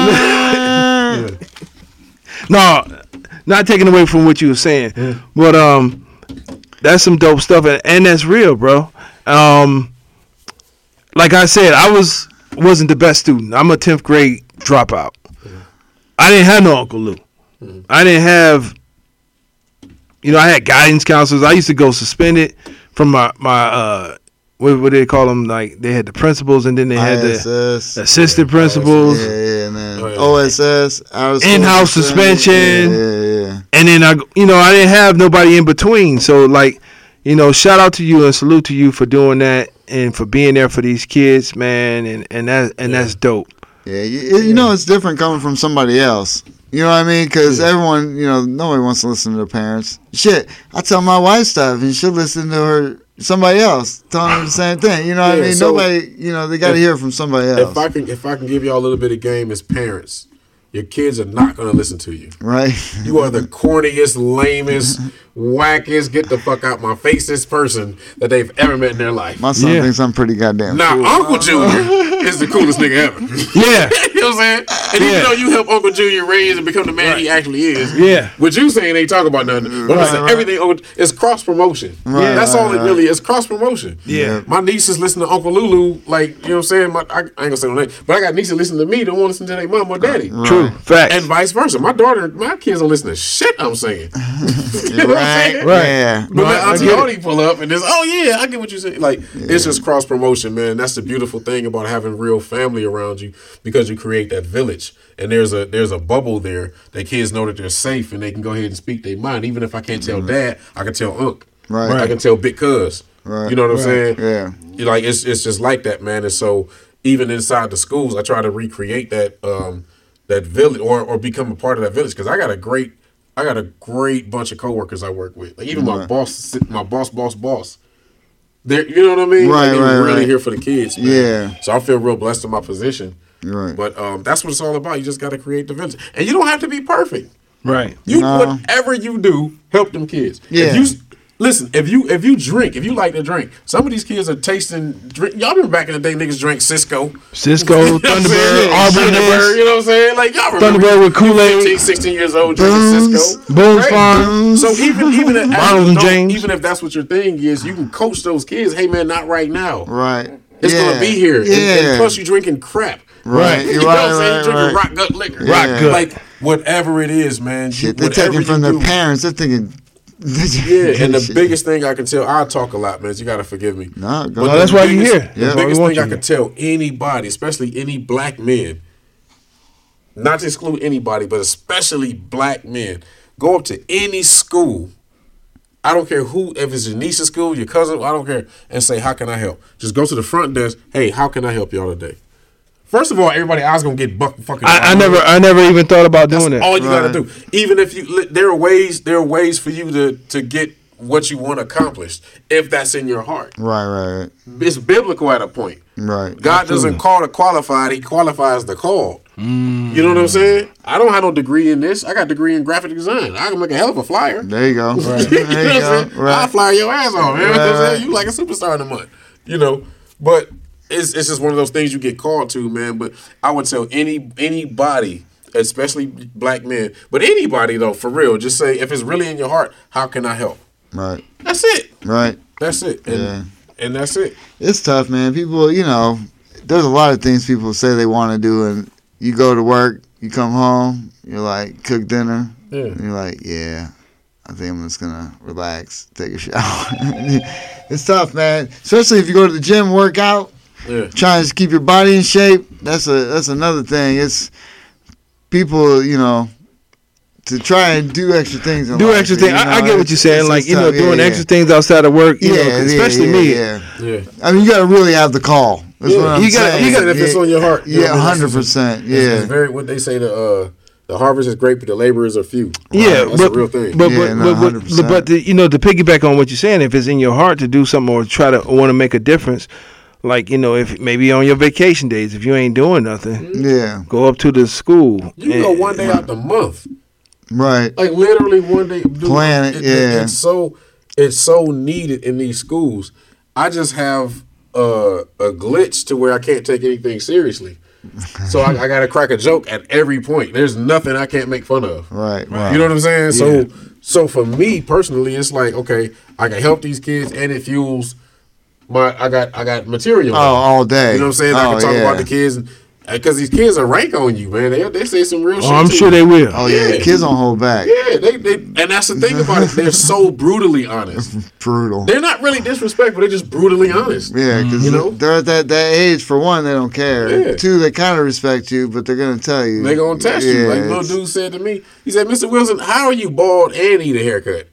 that. No, not taking away from what you were saying, but um, that's some dope stuff, and, and that's real, bro. Um, like I said, I was wasn't the best student. I'm a tenth grade dropout. I didn't have no Uncle Lou. I didn't have, you know, I had guidance counselors. I used to go suspended from my my uh, what what do they call them? Like they had the principals, and then they had I S the S. assistant principals. Yeah, yeah, man. Oh, yeah. O S S. out of school In-house suspension. Yeah, yeah, yeah. And then I, you know, I didn't have nobody in between. So like, you know, shout out to you and salute to you for doing that and for being there for these kids, man. And and that and that's dope. Yeah, you, you know it's different coming from somebody else. You know what I mean? Because everyone, you know, nobody wants to listen to their parents. Shit, I tell my wife stuff, and she'll listen to her somebody else telling her the same thing. You know what Yeah, I mean? so Nobody, you know, they got to if- hear it from somebody else, If I can if I can give y'all a little bit of game as parents, your kids are not going to listen to you. right? You are the corniest, lamest, wackest, get the fuck out my faceest person that they've ever met in their life. My son Yeah. thinks I'm pretty goddamn Now, cool. Uncle Junior is the coolest nigga ever. Yeah. You know what I'm saying? And Yeah. even though you help Uncle Junior raise and become the man he actually is, Yeah. what you saying ain't talking about nothing. But listen, right. everything Uncle- it's cross promotion. Right, That's right, all it right. really is. Cross promotion. Yeah. My nieces listen to Uncle Lulu, like, you know what I'm saying? My, I, I ain't gonna say no name, but I got nieces listen to me, don't want to listen to their mom or daddy. True. Facts. And vice versa. My daughter, my kids don't listen to shit I'm saying. You know what I'm Right, saying? Right. Yeah. But No, let I- I Auntie get it. Odie pull up and it's, oh yeah, I get what you're saying. Like, it's just cross promotion, man. That's the beautiful thing about having real family around you because you create that village. And there's a there's a bubble there that kids know that they're safe and they can go ahead and speak their mind. Even if I can't tell dad, I can tell Unc. Right. I can tell Big Cuz. Right. You know what I'm saying? Yeah. You Like it's it's just like that, man. And so even inside the schools, I try to recreate that um that village or or become a part of that village because I got a great I got a great bunch of coworkers I work with. Like even my Right. boss, my boss, boss, boss. They're, you know what I mean? Right, like they're right, really right. here for the kids. Man. Yeah. So I feel real blessed in my position. Right. But um, that's what it's all about. You just got to create the village, and you don't have to be perfect. Right. You No. whatever you do, help them kids. Yeah. If you listen, if you if you drink, if you like to drink, some of these kids are tasting drink. Y'all remember back in the day, niggas drank Cisco, Cisco, You know what I'm saying? Thunderbird, Auburn Thunderbird, Mist, you know what I'm saying? Like y'all remember Thunderbird with Kool-Aid. fifteen, sixteen years old drinking Boones. Cisco. Boone's Right? Farm. So even even if, as Ronald an and adult, James. even if that's what your thing is, you can coach those kids. Hey man, not right now. Right. It's yeah. gonna be here. And- Yeah. And, plus, you drinking crap. Right. You You're know right. what I'm saying? Right. You drinking Right. rock gut liquor. Rock Yeah. gut. Like whatever it is, man. Shit, you, they're whatever taking you from their do- parents. They're thinking. Yeah, and the Shit. biggest thing I can tell, I talk a lot, man. So you gotta forgive me. Nah, go But Well, ahead. that's the why you biggest- here. The That's why we biggest want thing I you can tell anybody, especially any black men, not to exclude anybody, but especially black men, go up to any school. I don't care who, if it's your niece's school, your cousin, I don't care, and say, how can I help? Just go to the front desk. Hey, how can I help y'all today? First of all, everybody else gonna get buck fucking. I, I never, I never even thought about doing that. All you Right. gotta do, even if you, li- there are ways, there are ways for you to to get what you want accomplished if that's in your heart. Right. Right. It's biblical at a point. Right. God doesn't call the qualified; He qualifies the called. You know what I'm saying? I don't have no degree in this. I got a degree in graphic design. I can make a hell of a flyer. There you go. Right. You know There what you I'm go. saying? I'll Right. flyer your ass off. You know what I'm Right. saying? You like a superstar in a month. You know, but it's it's just one of those things you get called to, man. But I would tell any anybody, especially black men, but anybody though, for real, just say if it's really in your heart, how can I help? Right. That's it. Right. That's it. And, Yeah. and that's it. It's tough, man. People, you know, there's a lot of things people say they want to do, and you go to work, you come home, you're like, cook dinner, Yeah. and you're like, yeah, I think I'm just gonna relax, take a shower. It's tough, man. Especially if you go to the gym, work out, Yeah. trying to keep your body in shape. That's a that's another thing. It's people, you know, to try and do extra things. In Do life, extra you things. know, I, I get what it's- you're saying. it's- Like it's you know, tough. Yeah, doing yeah. extra things outside of work. You Yeah, know, yeah, especially yeah, me. Yeah. Yeah. I mean, you gotta really have the call. That's Yeah. what I'm You gotta- saying. you gotta- if it's yeah, on your heart. you know yeah, what I mean? hundred percent. It's, Yeah. it's very what they say. The uh, the harvest is great, but the laborers are few. Yeah, that's but, a real thing. But Yeah, but, no, but, one hundred but, percent. but the, you know, to piggyback on what you're saying, if it's in your heart to do something or try to want to make a difference, like you know, if maybe on your vacation days, if you ain't doing nothing, Yeah. go up to the school. you and- go one day out the month, Right. like literally one day. Dude, Plan it, yeah. It's so it's so needed in these schools. I just have uh, a glitch to where I can't take anything seriously. So I, I got to crack a joke at every point. There's nothing I can't make fun of. Right. Right. You know what I'm saying? Yeah. So so for me personally, it's like, okay, I can help these kids and it fuels my I got I got material. Oh, all day. You know what I'm saying? I Oh, can talk yeah. about the kids and because these kids are rank on you, man. They they say some real shit. Oh, I'm too. sure they will. Oh yeah. Yeah. Kids don't hold back. Yeah, they, they and that's the thing about it. They're so brutally honest. Brutal. They're not really disrespectful. They're just brutally honest. Yeah, because You know? they're at that, that age. For one, they don't care. Yeah. Two, they kind of respect you, but they're gonna tell you. They gonna test you. Yeah, Like little it's- dude said to me, he said, "Mister Wilson, how are you bald and need a haircut?"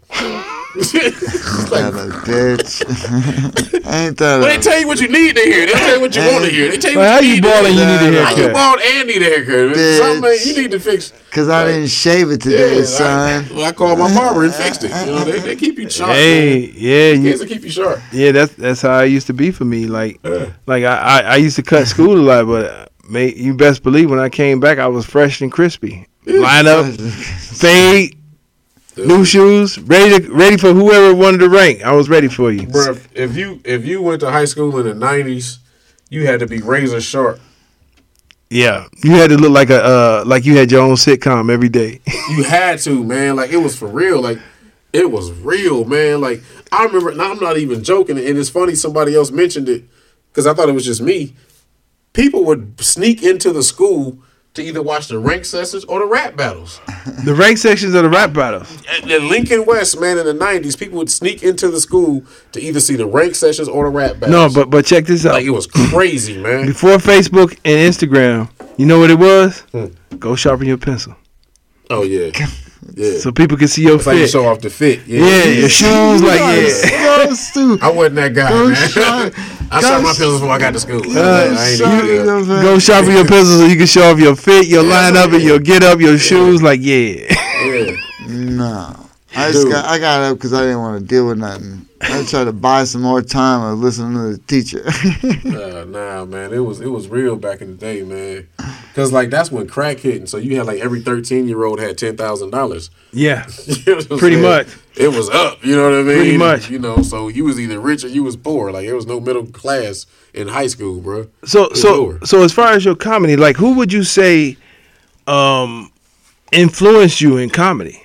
It's like, Son of a bitch. Ain't that well, they a, tell you what you need to hear. They don't tell you what you want to hear. They tell you Well, what how you you need bald to and you hear. need a How you haircut? bald and need a haircut? Man. Bitch. Something man, you need to fix. Because I didn't shave it today, Yeah, son. I, well, I called my barber and fixed it. You know, they, they keep you sharp. Hey, man. yeah, you, Kids will keep you sharp. yeah. That's that's how it used to be for me. Like, like I, I, I used to cut school a lot, but uh, may, you best believe when I came back, I was fresh and crispy. Line up, fade, new shoes, ready to ready for whoever wanted to rank. I was ready for you. Bro, if, if you if you went to high school in the nineties, you had to be razor sharp. Yeah, you had to look like a uh, like you had your own sitcom every day. You had to, man. Like it was for real. Like it was real, man. Like I remember. Now I'm not even joking, and it's funny somebody else mentioned it because I thought it was just me. People would sneak into the school to either watch the rank sessions or the rap battles. The rank sections of the rap battles. At, at Lincoln West, man, in the nineties, people would sneak into the school to either see the rank sessions or the rap battles. No, but but check this out. like it was crazy, man. Before Facebook and Instagram, you know what it was? Hmm. Go sharpen your pencil Oh yeah, yeah. so people can see your It's like you fit. show off the fit. Yeah, Yeah, your shoes, like yeah. So stupid. I wasn't that guy, Go man. sharp- I go shot my sh- pencils before I got to school. Go I ain't sharpen even, your pencil. Go sharpen your pencil so you can show off your fit, your Yeah, line up, and yeah. your get up, your shoes. Like yeah. yeah. No. I just Dude. got I got up because I didn't want to deal with nothing. I tried to buy some more time of listening to the teacher. Uh, nah, man, it was it was real back in the day, man. Cause like that's when crack hit, and so you had like every thirteen year old had ten thousand dollars. Yeah. You know what I'm Pretty saying? much. It was up. You know what I mean? Pretty much. You know, so you was either rich or you was poor. Like there was no middle class in high school, bro. So It's so lower. so as far as your comedy, like who would you say um influenced you in comedy?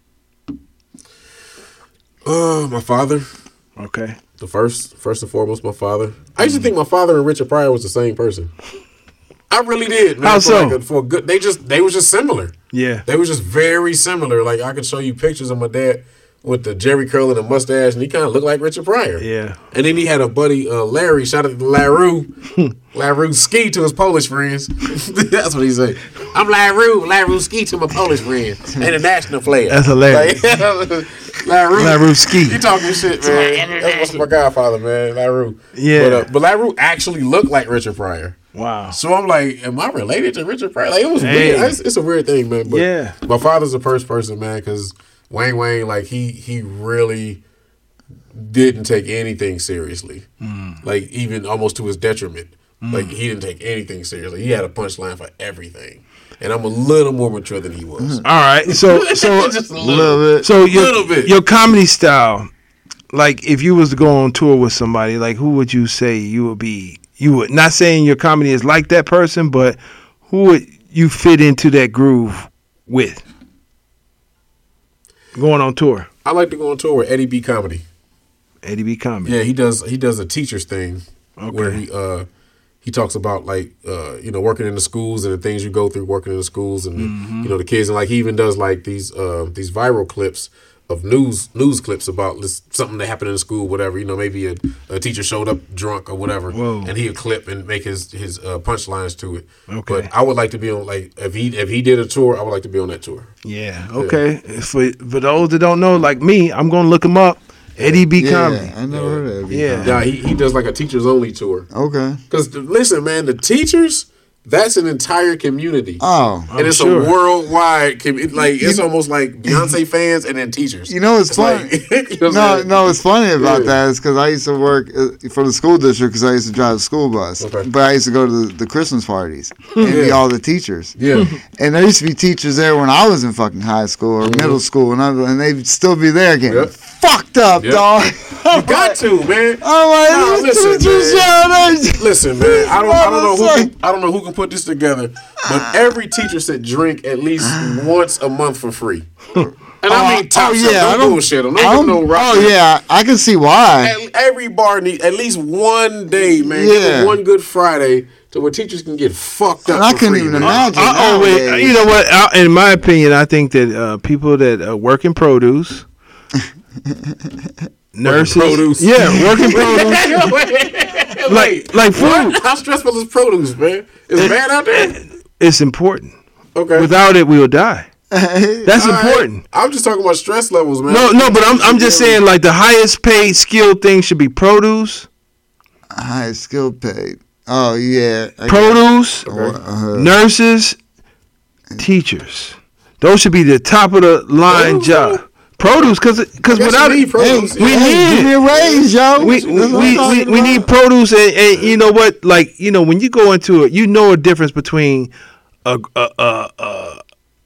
Uh, my father. Okay. The first, first and foremost, my father. I used to think my father and Richard Pryor was the same person. I really did, man. How for so? Like a, for a good, they just they was just similar. Yeah. They was just very similar. Like I could show you pictures of my dad with the Jerry curl and the mustache, and he kind of looked like Richard Pryor. Yeah. And then he had a buddy, uh, Larry. Shout out to LaRue. LaRue ski to his Polish friends. That's what he said. I'm LaRue. LaRue ski to my Polish friends. International player. That's hilarious. Like, LaRue. LaRue ski. You talking shit, man. That's my godfather, man. LaRue. Yeah. But, uh, but LaRue actually looked like Richard Pryor. Wow. So I'm like, am I related to Richard Pryor? Like it was Hey. weird. It's, it's a weird thing, man. But Yeah. my father's the first person, man, because Wayne Wayne, like he he really didn't take anything seriously. Mm. Like even almost to his detriment. Like he didn't take anything seriously. He had a punchline for everything. And I'm a little more mature than he was. All right. So so Just a A little. little bit. so your Little bit. your comedy style, like if you was to go on tour with somebody, like who would you say you would be? You would not saying your comedy is like that person, but who would you fit into that groove with? Going on tour. I like to go on tour with Eddie B. Comedy. Eddie B. Comedy. Yeah, he does. He does a teachers thing Okay. where he uh, he talks about like uh, you know working in the schools and the things you go through working in the schools and Mm-hmm. you know the kids, and like he even does like these uh, these viral clips of news news clips about this, something that happened in the school, whatever. You know, maybe a, a teacher showed up drunk or whatever, Whoa. and he'd clip and make his his uh, punchlines to it. Okay. But I would like to be on like if he if he did a tour, I would like to be on that tour. Yeah. Okay. For for those that don't know, like me, I'm gonna look him up. Eddie B. Yeah, Comedy. I never heard of it. Yeah. Yeah, he, he does like a teachers only tour. Okay. Because listen, man, the teachers, that's an entire community. Oh. and it's sure. a worldwide, com- it, like it's almost like Beyonce fans and then teachers. You know what's It's funny? like- you know what I'm No, saying? no, what's funny about Yeah. that is because I used to work uh, for the school district because I used to drive a school bus. Okay. But I used to go to the, the Christmas parties and be Yeah. all the teachers. Yeah, And there used to be teachers there when I was in fucking high school or middle school, and, I, and they'd still be there getting Yep. fucked up, Yep. dog. you got to, man. I'm like, Nah, these listen, teachers, man. yo, they- Listen, man, I don't, I don't know who, Motherfucker. can, I don't know who can put this together, but every teacher said drink at least once a month for free. And I mean, top shelf, I don't don't- bullshit them. I Don't give don't- no rock. Oh yeah, I can see why. At- Every bar need at least one day, man. Give Yeah. them one good Friday to where teachers can get fucked up. And I for couldn't free, even man. imagine. I always, nowadays. you know what? I, in my opinion, I think that uh, people that uh, work in produce, nurses, produce. yeah, working produce, like like food, What? How stressful is produce, man? Is bad out there? it's important. Okay. Without it, we'll die. That's All right. important. I'm just talking about stress levels, man. No, no, but I'm I'm just saying like the highest paid skilled thing should be produce, High skill paid. Oh yeah. I produce, uh, nurses, teachers. Those should be the top of the line Produce, job. Produce, because because Yes, without you it, need produce. we Yeah. need Give me it. a raise, yo. We That's we, what I'm we, talking we about. need produce, and, and you know what? Like you know, when you go into it, you know a difference between a a a, a,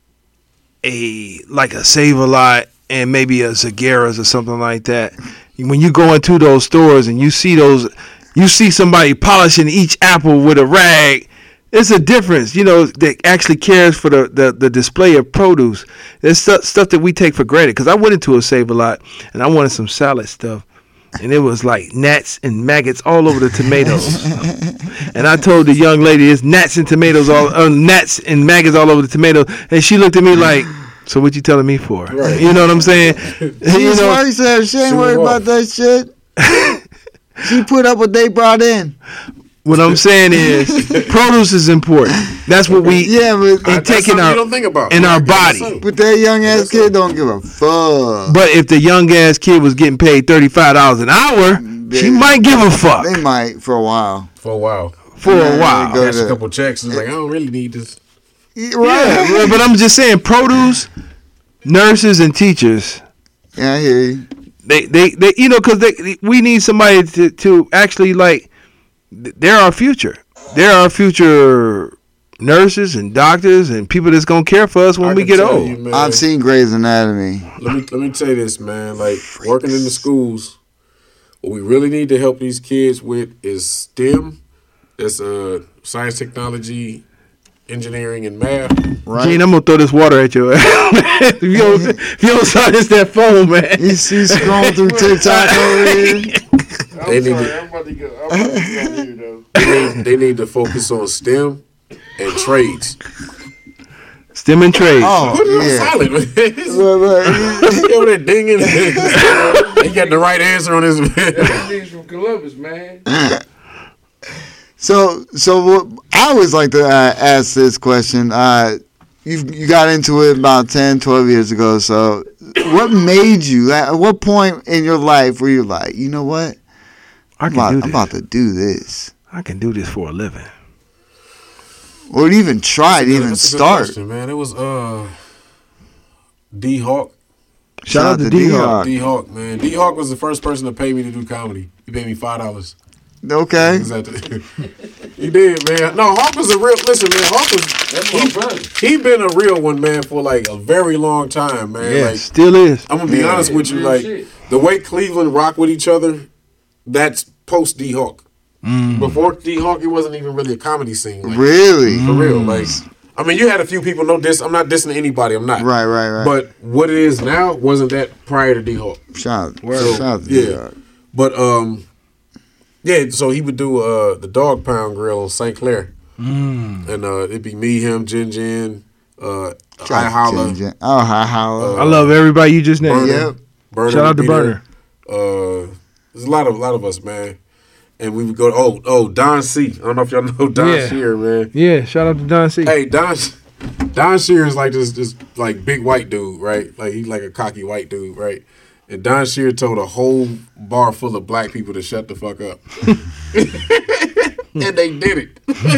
a like a Save-A-Lot and maybe a Zagaras or something like that. When you go into those stores and you see those, you see somebody polishing each apple with a rag. It's a difference, you know, that actually cares for the, the, the display of produce. It's stuff, stuff that we take for granted. Because I went into a Save-A-Lot and I wanted some salad stuff. And it was like gnats and maggots all over the tomatoes. And I told the young lady, it's gnats and tomatoes, all uh, gnats and maggots all over the tomatoes. And she looked at me like, so what you telling me for? Right. You know what I'm saying? She you know, smart, said she ain't Shoot worried her about off. that shit. She put up what they brought in. what I'm saying is produce is important. That's what we Yeah, but I- and that's taking something our you don't think about in man. our That's body. something. but that young ass kid don't give a fuck. But if the young ass kid was getting paid thirty-five dollars an hour, she They- might give a fuck They might for a while. For a while. for Yeah, a while. they Cash to- a couple checks. It's like, I don't really need this. Yeah, Yeah, right. but I'm just saying, produce, nurses, and teachers. Yeah, I hear you. They, they, they you know, because they, we need somebody to, to actually like. They're our future. They're our future nurses and doctors and people that's gonna care for us when I we can get tell old. you, man, I've seen Grey's Anatomy. Let me let me tell you this, man. Like working in the schools, what we really need to help these kids with is STEM. That's uh science, technology, engineering, and math. Right? Gene, I'm gonna throw this water at your ass. if you don't, if you don't silence that phone, man. He's, he's scrolling through TikTok over here. They need to, I'm about to go. I'm about to go here though. they, need, they need to focus on STEM and trades. STEM and trade. Oh, Put it on yeah. silent, man. But, but, He over there dinging. He got the right answer on his. These from Columbus, man. so, so what, I always like to uh, ask this question. Uh, you you got into it about ten, twelve years ago. So, what made you? At what point in your life were you like, you know what? I I'm can about, do I'm this. about to do this. I can do this for a living. Or even try to even That's a good start. question, man. It was uh, D Hawk. Shout out to D Hawk. D Hawk, man. D Hawk was the first person to pay me to do comedy. He paid me five dollars. Okay. Exactly. He did, man. No, Hawk was a real. Listen, man. Hawk was. That's my brother. He been a real one, man, for like a very long time, man. Yeah, Like, still is. I'm gonna be Yeah. honest with you, Real like shit. the way Cleveland rock with each other, that's post D Hawk. Before D Hawk, it wasn't even really a comedy scene. Like, Really? for real, like. I mean, you had a few people. No diss. I'm not dissing anybody. I'm not. Right, right, right. But what it is now wasn't that prior to D Hawk. shout, So, shout out to yeah. D-Hawk. But um, yeah. So he would do uh the Dog Pound Grill on Saint Clair, mm. and uh it'd be me, him, Jin Jin, uh, I Holla. Oh, I Holla. Uh, I love everybody you just named. Yep. Burner Shout out to Burner. Uh, there's a lot of a lot of us, man. And we would go. Oh, oh, Don C. I don't know if y'all know Don Yeah. Shear, man. Yeah, shout out to Don C. Hey, Don. Don Shear is like this, this like big white dude, right? Like he's like a cocky white dude, right? And Don Shear told a whole bar full of black people to shut the fuck up, and they did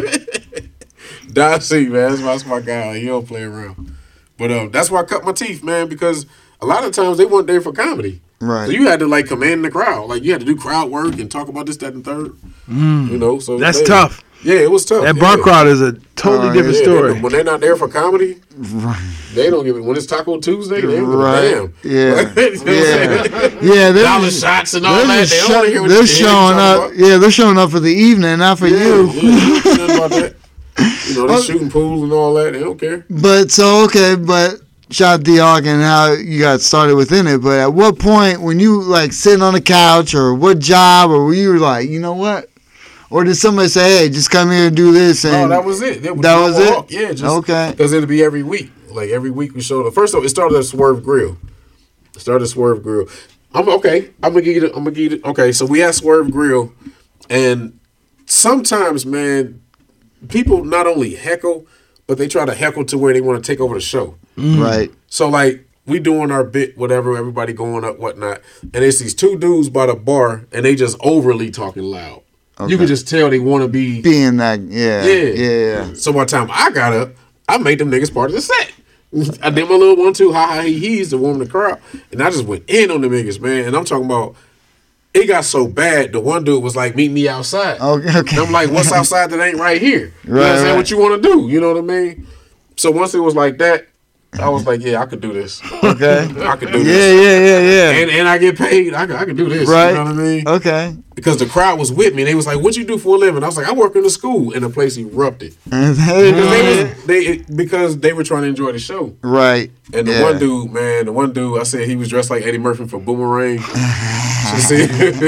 it. Don C, man, that's my, that's my guy. Like, he don't play around. But um, that's why I cut my teeth, man, because a lot of times they weren't there for comedy. Right. So you had to like command the crowd. Like you had to do crowd work and talk about this, that, and third. Mm. You know, so That's they, tough. Yeah, it was tough. That bar yeah. crowd is a totally Oh, different Yeah, story. they- when they're not there for comedy, Right. they don't give it. When it's Taco Tuesday, they don't give Right. a damn. Yeah. You know what I'm saying? Yeah. Yeah. They're Dollar just, shots and all they're that. just They show- don't hear what they're you showing up. about. Yeah, they're showing up for the evening, not for Yeah, you. yeah, they don't care about that. You know, they shooting pools and all that. They don't care. But so okay, but shout out D-Hawk and how you got started within it. But at what point, when you like sitting on the couch, or what job, or were you like, you know what? Or did somebody say, hey, just come here and do this? And No, that was it. That was, That was it? walk. Yeah, just Okay. Because it'd be every week. Like every week we showed up. First of all, it started at Swerve Grill. It started at Swerve Grill. I'm okay. I'm gonna give you. The, I'm gonna give you. The, okay, so we had Swerve Grill, and sometimes, man, people not only heckle, but they try to heckle to where they want to take over the show. right. So like we doing our bit, whatever, everybody going up, whatnot, and it's these two dudes by the bar, and they just overly talking loud. Okay. You can just tell they want to be. Being that, yeah, Yeah. yeah, So by the time I got up, I made them niggas part of the set. I did my little one, two, ha ha, he, he's to warm the crowd. And I just went in on the niggas, man. And I'm talking about, it got so bad, the one dude was like, meet me outside. Okay, okay. And I'm like, what's outside that ain't right here? You know what Right, I'm saying? right. What you want to do? You know what I mean? So once it was like that, I was like, yeah, I could do this. Okay. I could do Yeah, this. yeah, yeah, yeah. And, and I get paid. I could, I could do this. Right. You know what I mean? Okay. Because the crowd was with me. And they was like, what you do for a living? I was like, I work in a school. And the place erupted. And they- Because they, was, they because they were trying to enjoy the show. right. And the yeah. one dude, man, the one dude, I said he was dressed like Eddie Murphy for Boomerang. So see,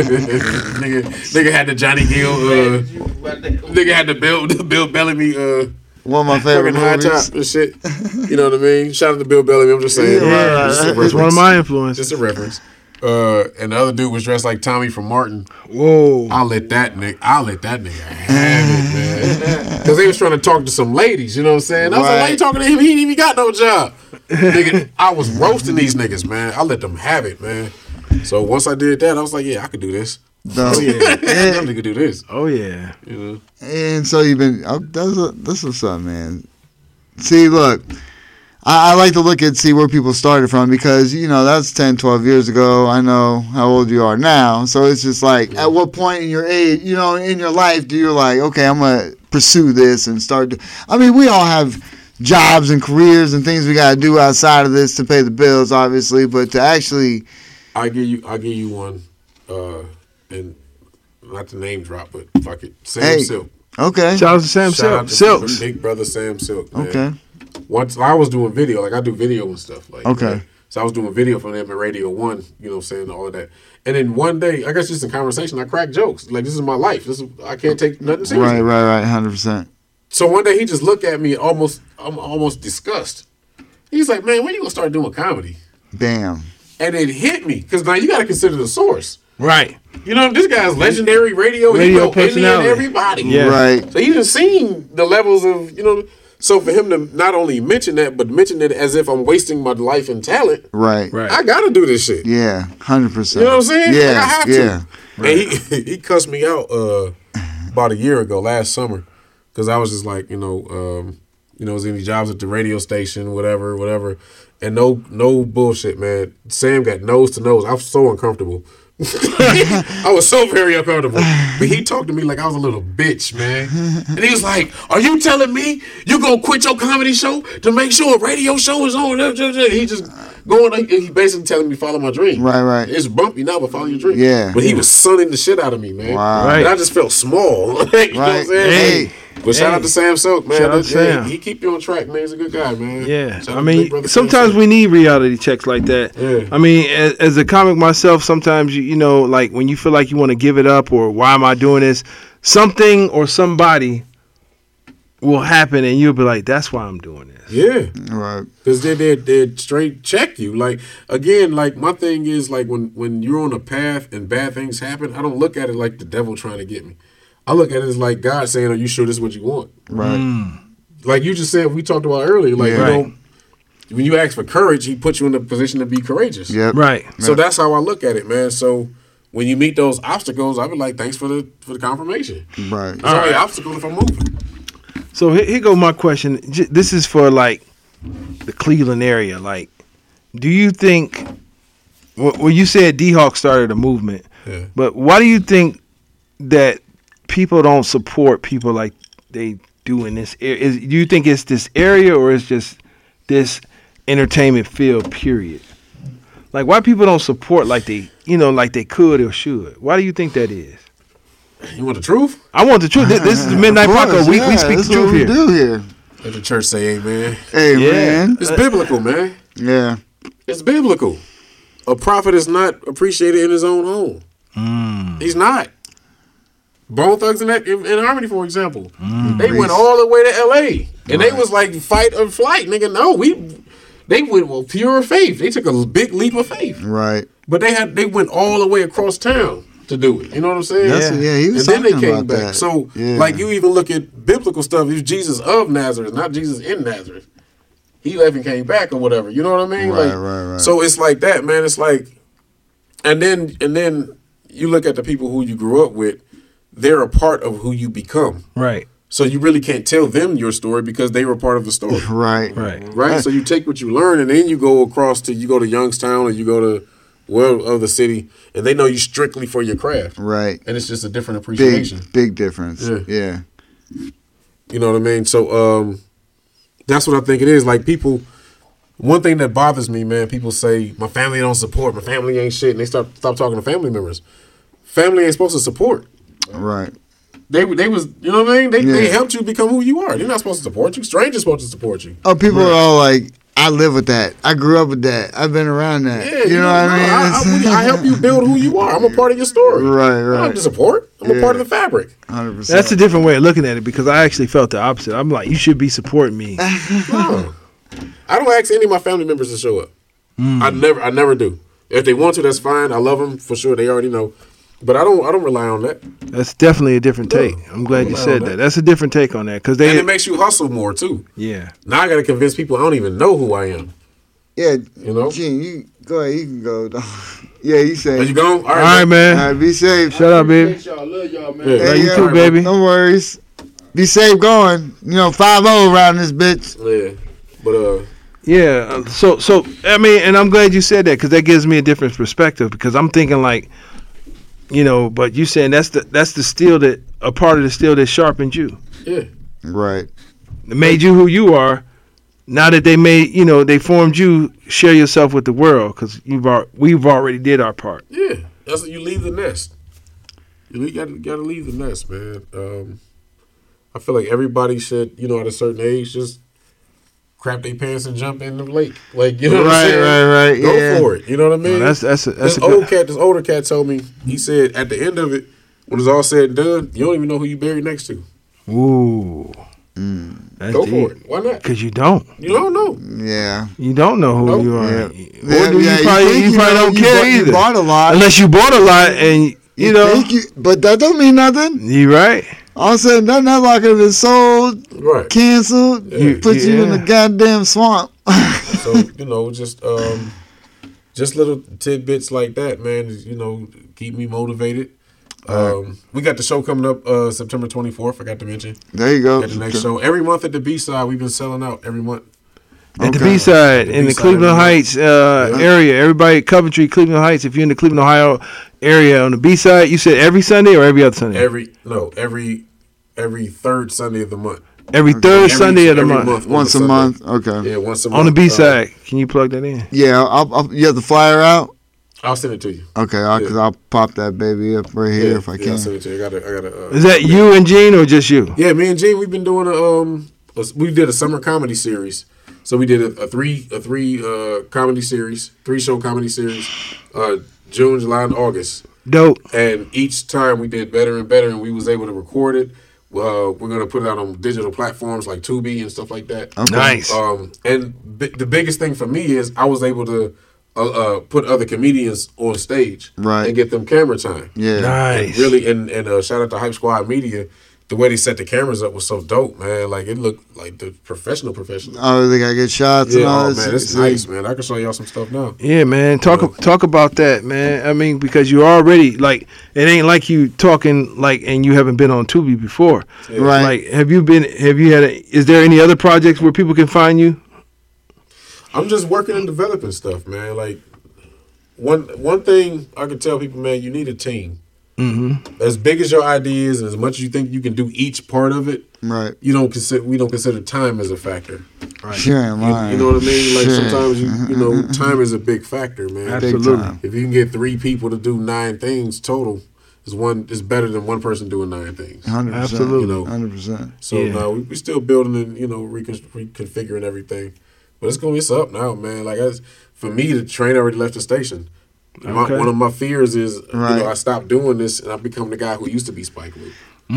nigga, nigga had the Johnny Gill, uh, nigga had the Bill, the Bill Bellamy, uh, One of my favorite fucking high movies. top and shit. You know what I mean? Shout out to Bill Bellamy. I'm just saying, Yeah, right, just a right. It's one of reference. my influences. Just a reference. Uh, and the other dude was dressed like Tommy from Martin. Whoa. I'll let that nigga, I'll let that nigga have it, man. Because they was trying to talk to some ladies, you know what I'm saying? I was like, why Right. you talking to him? He ain't even got no job. Nigga, I was roasting these niggas, man. I let them have it, man. So once I did that, I was like, yeah, I could do this. No. Oh, yeah. Them nigga do this. Oh, yeah. You know? And so you've been. Oh, that's a, that's what's up, man. See, look, I, I like to look at see where people started from because you know that's ten, twelve years ago. I know how old you are now, so it's just like at what point in your age, you know, in your life, do you like, okay, I'm gonna pursue this and start. Do, I mean, we all have jobs and careers and things we gotta do outside of this to pay the bills, obviously, but to actually, I give you, I give you one, uh, and not to name drop, but fuck it, Sam Hey. Silk. okay, Shout out to Sam Shout out Silk. to Silks. big brother Sam Silk. Man. okay, Once I was doing video, like I do video and stuff. Like Okay. man. So I was doing video for them at Radio One, you know, saying all of that. And then one day, I guess just in conversation, I cracked jokes. Like this is my life. This is I can't take nothing seriously. right, right, right, hundred percent. So one day he just looked at me, almost, I'm almost disgust. He's like, "Man, when you gonna start doing comedy?" Damn. And it hit me because now you got to consider the source. Right. You know, this guy's legendary radio, Radio he know any and personality. everybody. Yeah. Right. So he done seen the levels of, you know, so for him to not only mention that, but mention it as if I'm wasting my life and talent, Right. Right. I gotta do this shit. Yeah. Hundred percent. You know what I'm saying? Yeah. Like, I have yeah. to. And he he cussed me out uh, about a year ago, last summer, because I was just like, you know, um, you know, was any jobs at the radio station, whatever, whatever, and no no bullshit, man. Sam got nose to nose. I was so uncomfortable. I was so very uncomfortable. But he talked to me like I was a little bitch, man. And he was like, "Are you telling me you gonna quit your comedy show to make sure a radio show is on?" He just going, he basically telling me follow my dream. Right, right. It's bumpy now, but follow your dream. Yeah. But he was sunning the shit out of me, man. Wow. Right. And I just felt small. You know what I'm Right. saying? Hey, But shout Hey. out to Sam Silk, man. Shout out That- to yeah, Sam. He keep you on track, man. He's a good guy, man. Yeah, Shout out I to Big mean, Brother Sam sometimes Silk. we need reality checks like that. Yeah. I mean, as, as a comic myself, sometimes you you know, like when you feel like you want to give it up or why am I doing this? Something or somebody will happen, and you'll be like, "That's why I'm doing this." Yeah. Right. Because they they they straight check you. Like again, like my thing is like when when you're on a path and bad things happen, I don't look at it like the devil trying to get me. I look at it as like God saying, "Are you sure this is what you want?" Right. Like you just said, we talked about earlier. Like Yeah. you Right. know, when you ask for courage, He puts you in a position to be courageous. Yep. Right. So that's how I look at it, man. So when you meet those obstacles, I be like, "Thanks for the for the confirmation." Right. It's only an obstacle if I'm moving. So here, here go my question. J- This is for like the Cleveland area. Like, do you think? Well, well you said D-Hawk started a movement, Yeah. but why do you think that people don't support people like they do in this area? Is, do you think it's this area or it's just this entertainment field? Period. Like, why people don't support like they, you know, like they could or should? Why do you think that is? You want the truth? I want the truth. This, this is the Midnight Of course, Paco. We, yeah, we speak that's the what truth we here. do here. Let the church say amen. Hey, Yeah. man. It's biblical, man. Yeah. It's biblical. A prophet is not appreciated in his own home. Mm. He's not. Bone Thugs and in, in Harmony, for example, Mm. they went all the way to L A and they was like fight or flight, nigga. No, we they went with pure faith. They took a big leap of faith, Right. but they had they went all the way across town to do it. You know what I'm saying? That's, yeah. He was And then talking they came about back. that. So, yeah. like, you even look at biblical stuff. He's Jesus of Nazareth, not Jesus in Nazareth. He left and came back, or whatever. You know what I mean? Right, like, right, right. So it's like that, man. It's like, and then and then you look at the people who you grew up with. They're a part of who you become. Right. So you really can't tell them your story because they were part of the story. Right. Right. Right? So you take what you learn and then you go across to you go to Youngstown or you go to well of the city and they know you strictly for your craft. Right. And it's just a different appreciation. Big, big difference. Yeah. Yeah. You know what I mean? So um that's what I think it is. Like people one thing that bothers me, man, people say my family don't support, my family ain't shit, and they start stop talking to family members. Family ain't supposed to support. Right. They they was you know what I mean? They they Yeah. helped you become who you are. They're not supposed to support you. Strangers supposed to support you. Oh, people are all like, I live with that. I grew up with that. I've been around that. Yeah, you know what I mean? I, It's- I, I help you build who you are. I'm a part of your story. Right, I don't right. have to support. I'm a Yeah. part of the fabric. one hundred percent. That's a different way of looking at it because I actually felt the opposite. I'm like, you should be supporting me. No. I don't ask any of my family members to show up. Mm. I never, I never do. If they want to, that's fine. I love them for sure. They already know. But I don't, I don't rely on that. That's definitely a different take. I'm glad you Rely said on that. that. That's a different take on that because And they, it makes you hustle more too. yeah. Now I got to convince people I don't even know who I am. Yeah. You know? Gene, you go ahead. You can go. yeah, you say. Are you going? All All right. right, man. All right, be safe. Shut up, baby. Appreciate y'all. Love y'all, man. Yeah. Love you yeah, too, baby. No worries. Be safe going. You know, five oh around this bitch. Yeah. But uh, Yeah. uh, So, so I mean, and I'm glad you said that because that gives me a different perspective because I'm thinking like, you know, but you saying that's the that's the steel that a part of the steel that sharpened you, yeah. Right. that made you who you are. Now that they made, you know, they formed you, share yourself with the world because you've al- we've already did our part. Yeah, that's what you leave the nest. You got to got to leave the nest, man. Um, I feel like everybody should, you know, at a certain age, just crap their pants and jump in the lake. Like you know what I'm Right, saying? right, right, Go yeah. for it. You know what I mean? No, that's that's a, that's this a good. old cat, this older cat told me. He said at the end of it, when it's all said and done, you don't even know who you buried next to. Ooh, that's Go deep. for it. Why not? Because you don't, You don't know. Yeah. you don't know who Nope. you are, Yeah. or do Yeah, you yeah, probably think you, probably know, don't you care bought, either, You bought a lot. unless you bought a lot and you, You know. think you, but that don't mean nothing. You right? All of a sudden, that that lot could have been sold, Right. canceled, Yeah. put you in Yeah. the goddamn swamp. So you know, just um, just little tidbits like that, man. You know, keep me motivated. Um, we got the show coming up uh, September twenty-fourth. I got to mention. There you go. Got the next show every month at the B side. We've been selling out every month. At the Okay. B side, The in the B-side, Cleveland yeah. Heights uh, Yeah. area, everybody, Coventry, Cleveland Heights. If you're in the Cleveland, Ohio area on the B side, you said every Sunday or every other Sunday? Every no, every every third Sunday of the month. Every third Every- Sunday of the every month. month. Once a Sunday. month. Okay. Yeah, once a month. On the B Uh, side, can you plug that in? Yeah, I'll, I'll, you have the flyer out. I'll send it to you. Okay, I'll, Yeah. cause I'll pop that baby up right here Yeah, if I yeah, can. I'll send it to you. I got to. I got to. Uh, Is that you and Gene or just you? Yeah, me and Gene, we've been doing a um, a, we did a summer comedy series. So we did a, a three a three uh comedy series, three show comedy series, uh June, July, and August. Dope. And each time we did better and better, and we was able to record it. Uh, we're gonna put it out on digital platforms like Tubi and stuff like that. Okay. Nice. Um, and bi- the biggest thing for me is I was able to uh, uh, put other comedians on stage, Right. and get them camera time. Yeah. Nice. And really, and and uh, shout out to Hype Squad Media. The way they set the cameras up was so dope, man. Like it looked like the professional professional. Oh, they gotta get shots and Yeah, all oh, that. man, it's shit. nice, man. I can show y'all some stuff now. Yeah, man. Talk talk about that, man. I mean, because you already like it ain't like you talking like and you haven't been on Tubi before. Right. Like, have you been? Have you had? A, is there any other projects where people can find you? I'm just working and developing stuff, man. Like one one thing I can tell people, man, you need a team. Mm-hmm. As big as your idea is, and as much as you think you can do each part of it, Right. you don't consider we don't consider time as a factor. Sure, ain't You, lying. you know what I mean? Like Sure. sometimes you you know time is a big factor, man. Big Absolutely. time. If you can get three people to do nine things total, is one is better than one person doing nine things. one hundred percent. Absolutely. You know. one hundred percent. So Yeah. no, we we still building and you know recon- reconfiguring everything, but it's gonna it's up now, man. Like I, for me, the train already left the station. My, Okay. one of my fears is Right. you know I stopped doing this and I become the guy who used to be Spike Lee.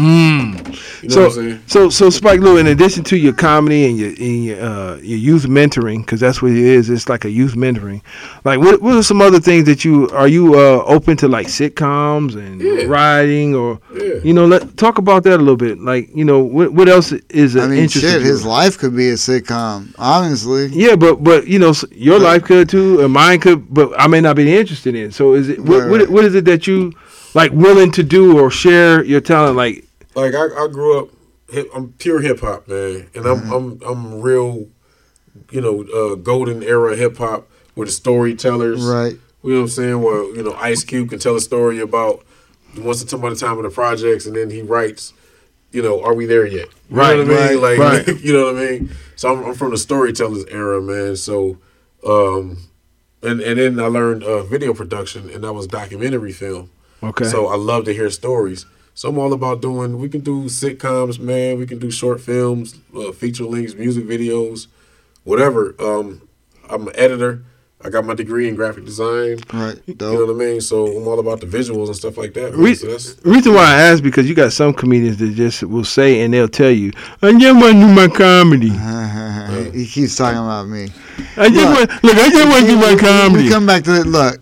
Mm. You know so, what I'm saying? so, so, Spike Lee, in addition to your comedy and your and your, uh, your youth mentoring, because that's what it is, it's like a youth mentoring. Like, what what are some other things that you are you uh, open to, like sitcoms and Yeah. writing, or Yeah. you know, let talk about that a little bit. Like, you know, what what else is I mean, interesting? shit, to you? his life could be a sitcom, honestly. Yeah, but but you know, s- your life could too, and mine could, but I may not be interested in. So, is it what Right, what, right. what is it that you like willing to do or share your talent? Like, Like I, I grew up, hip, I'm pure hip hop, man, and I'm I'm I'm real, you know, uh, golden era hip hop with the storytellers, Right. You know what I'm saying? Where you know Ice Cube can tell a story about once upon a time in the projects, and then he writes, you know, are we there yet? You Right, know what I mean? right, like, right. you know what I mean? So I'm, I'm from the storytellers era, man. So, um, and and then I learned uh, video production, and that was documentary film. okay, So I love to hear stories. So I'm all about doing, we can do sitcoms, man. We can do short films, uh, feature lengths, music videos, whatever. Um, I'm an editor. I got my degree in graphic design. Right. You know Dope. what I mean? So I'm all about the visuals and stuff like that. man. Re- So that's, reason why I ask because you got some comedians that just will say and they'll tell you, I just want to do my comedy. He keeps talking about me. I just Look, want, look, I just want to do my We comedy. come back to it. Look,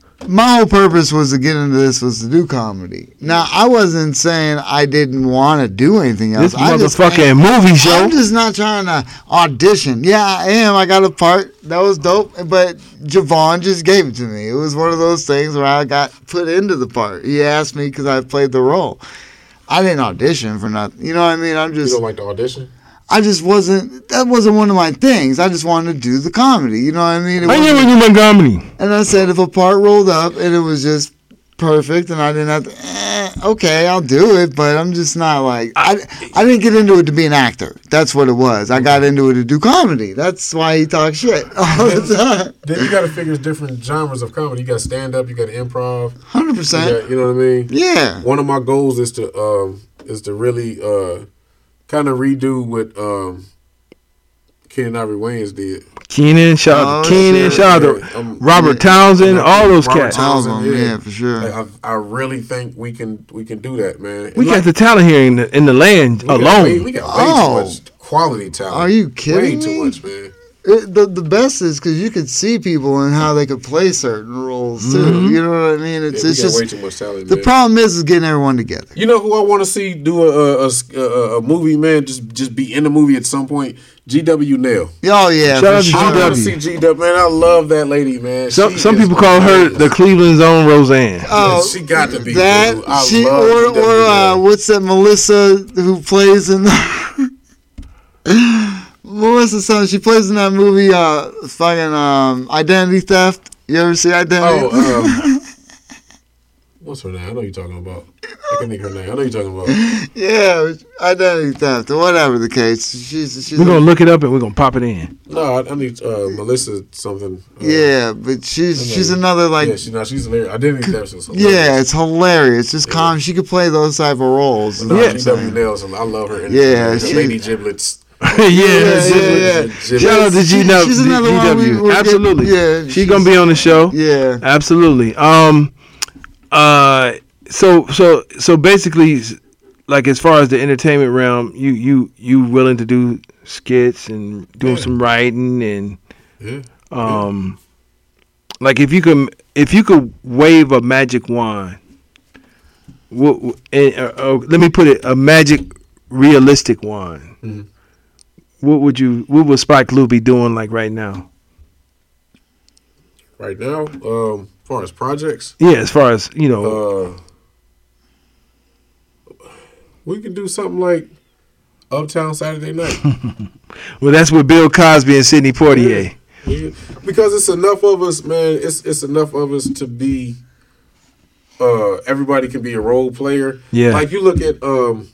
my whole purpose was to get into this was to do comedy. Now, I wasn't saying I didn't want to do anything else. This I just motherfucking ain't- movie show. I'm just not trying to audition. Yeah, I am. I got a part. That was dope. But Javon just gave it to me. It was one of those things where I got put into the part. He asked me because I played the role. I didn't audition for nothing. You know what I mean? I'm you just, don't like the audition? I just wasn't, that wasn't one of my things. I just wanted to do the comedy. You know what I mean? It I just wasn't- want to do my comedy. and I said, if a part rolled up and it was just perfect and I didn't have to, eh, okay, I'll do it. But I'm just not like, I, I didn't get into it to be an actor. That's what it was. I got into it to do comedy. That's why he talks shit all the time. Then you got to figure different genres of comedy. You got stand up, you got improv. one hundred You, percent. got, you know what I mean? Yeah. One of my goals is to um, is to really uh, kind of redo what um, Kenan Ivory Wayans did. Keenan, shout out to Oh, Keenan, shit. shout out Yeah, to um, Robert yeah. Townsend, all those Robert cats. Townsend. All of them, yeah. yeah, for sure. Like, I, I really think we can we can do that, man. We Like, got the talent here in the, in the land we got alone. way- we got way Oh. too much quality talent. Are you kidding Way too me? much, man. It, the the best is because you could see people and how they could play certain roles too. Mhm. You know what I mean? Yeah, It's we it's got just way too much talent. the man. problem is is getting everyone together. You know who I want to see do a a, a a movie, man? Just just be in the movie at some point. G W Nail. Oh yeah, Shout for out to sure. I want G W. to see G W. Man, I love that lady, man. Some She some is people call her amazing. the Cleveland's own Roseanne. Oh, she got to be. that. dude. I She love or G W or uh, Nail. what's that? Melissa who plays in the Melissa son. She plays in that movie. Uh, fucking um, Identity Theft. You ever see Identity? Oh, um, What's her name? I know you're talking about. I can think her name. I know you're talking about. Yeah, identity theft or whatever the case. She's she's. We're gonna look it up and we're gonna pop it in. No, I, I need uh, Melissa something. Uh, Yeah, but she's she's another like. Yeah, she's not. She's hilarious. Identity theft is hilarious. Yeah, it's hilarious. Just calm. She could play those type of roles. No, Yeah. she W nails. I love her. Yeah, her she- Lady Giblets. yeah, yeah, yeah, yeah. Shout out to G W. She's another one we- we're Absolutely. getting- yeah, she's gonna be on the show. Yeah. Absolutely. Um. Uh. So so so basically, like as far as the entertainment realm, you you you willing to do skits and doing Yeah. some writing and Yeah. um, like if you could if you could wave a magic wand, what, and, uh, uh, let me put it a magic realistic wand. Mhm. What would you what would Spike Lee be doing like right now? Right now, um, as far as projects, Yeah, as far as you know. uh, we can do something like Uptown Saturday Night. Well, that's with Bill Cosby and Sidney Poitier. Yeah. Because it's enough of us, man. It's it's enough of us to be. Uh, everybody can be a role player. Yeah. Like you look at, um,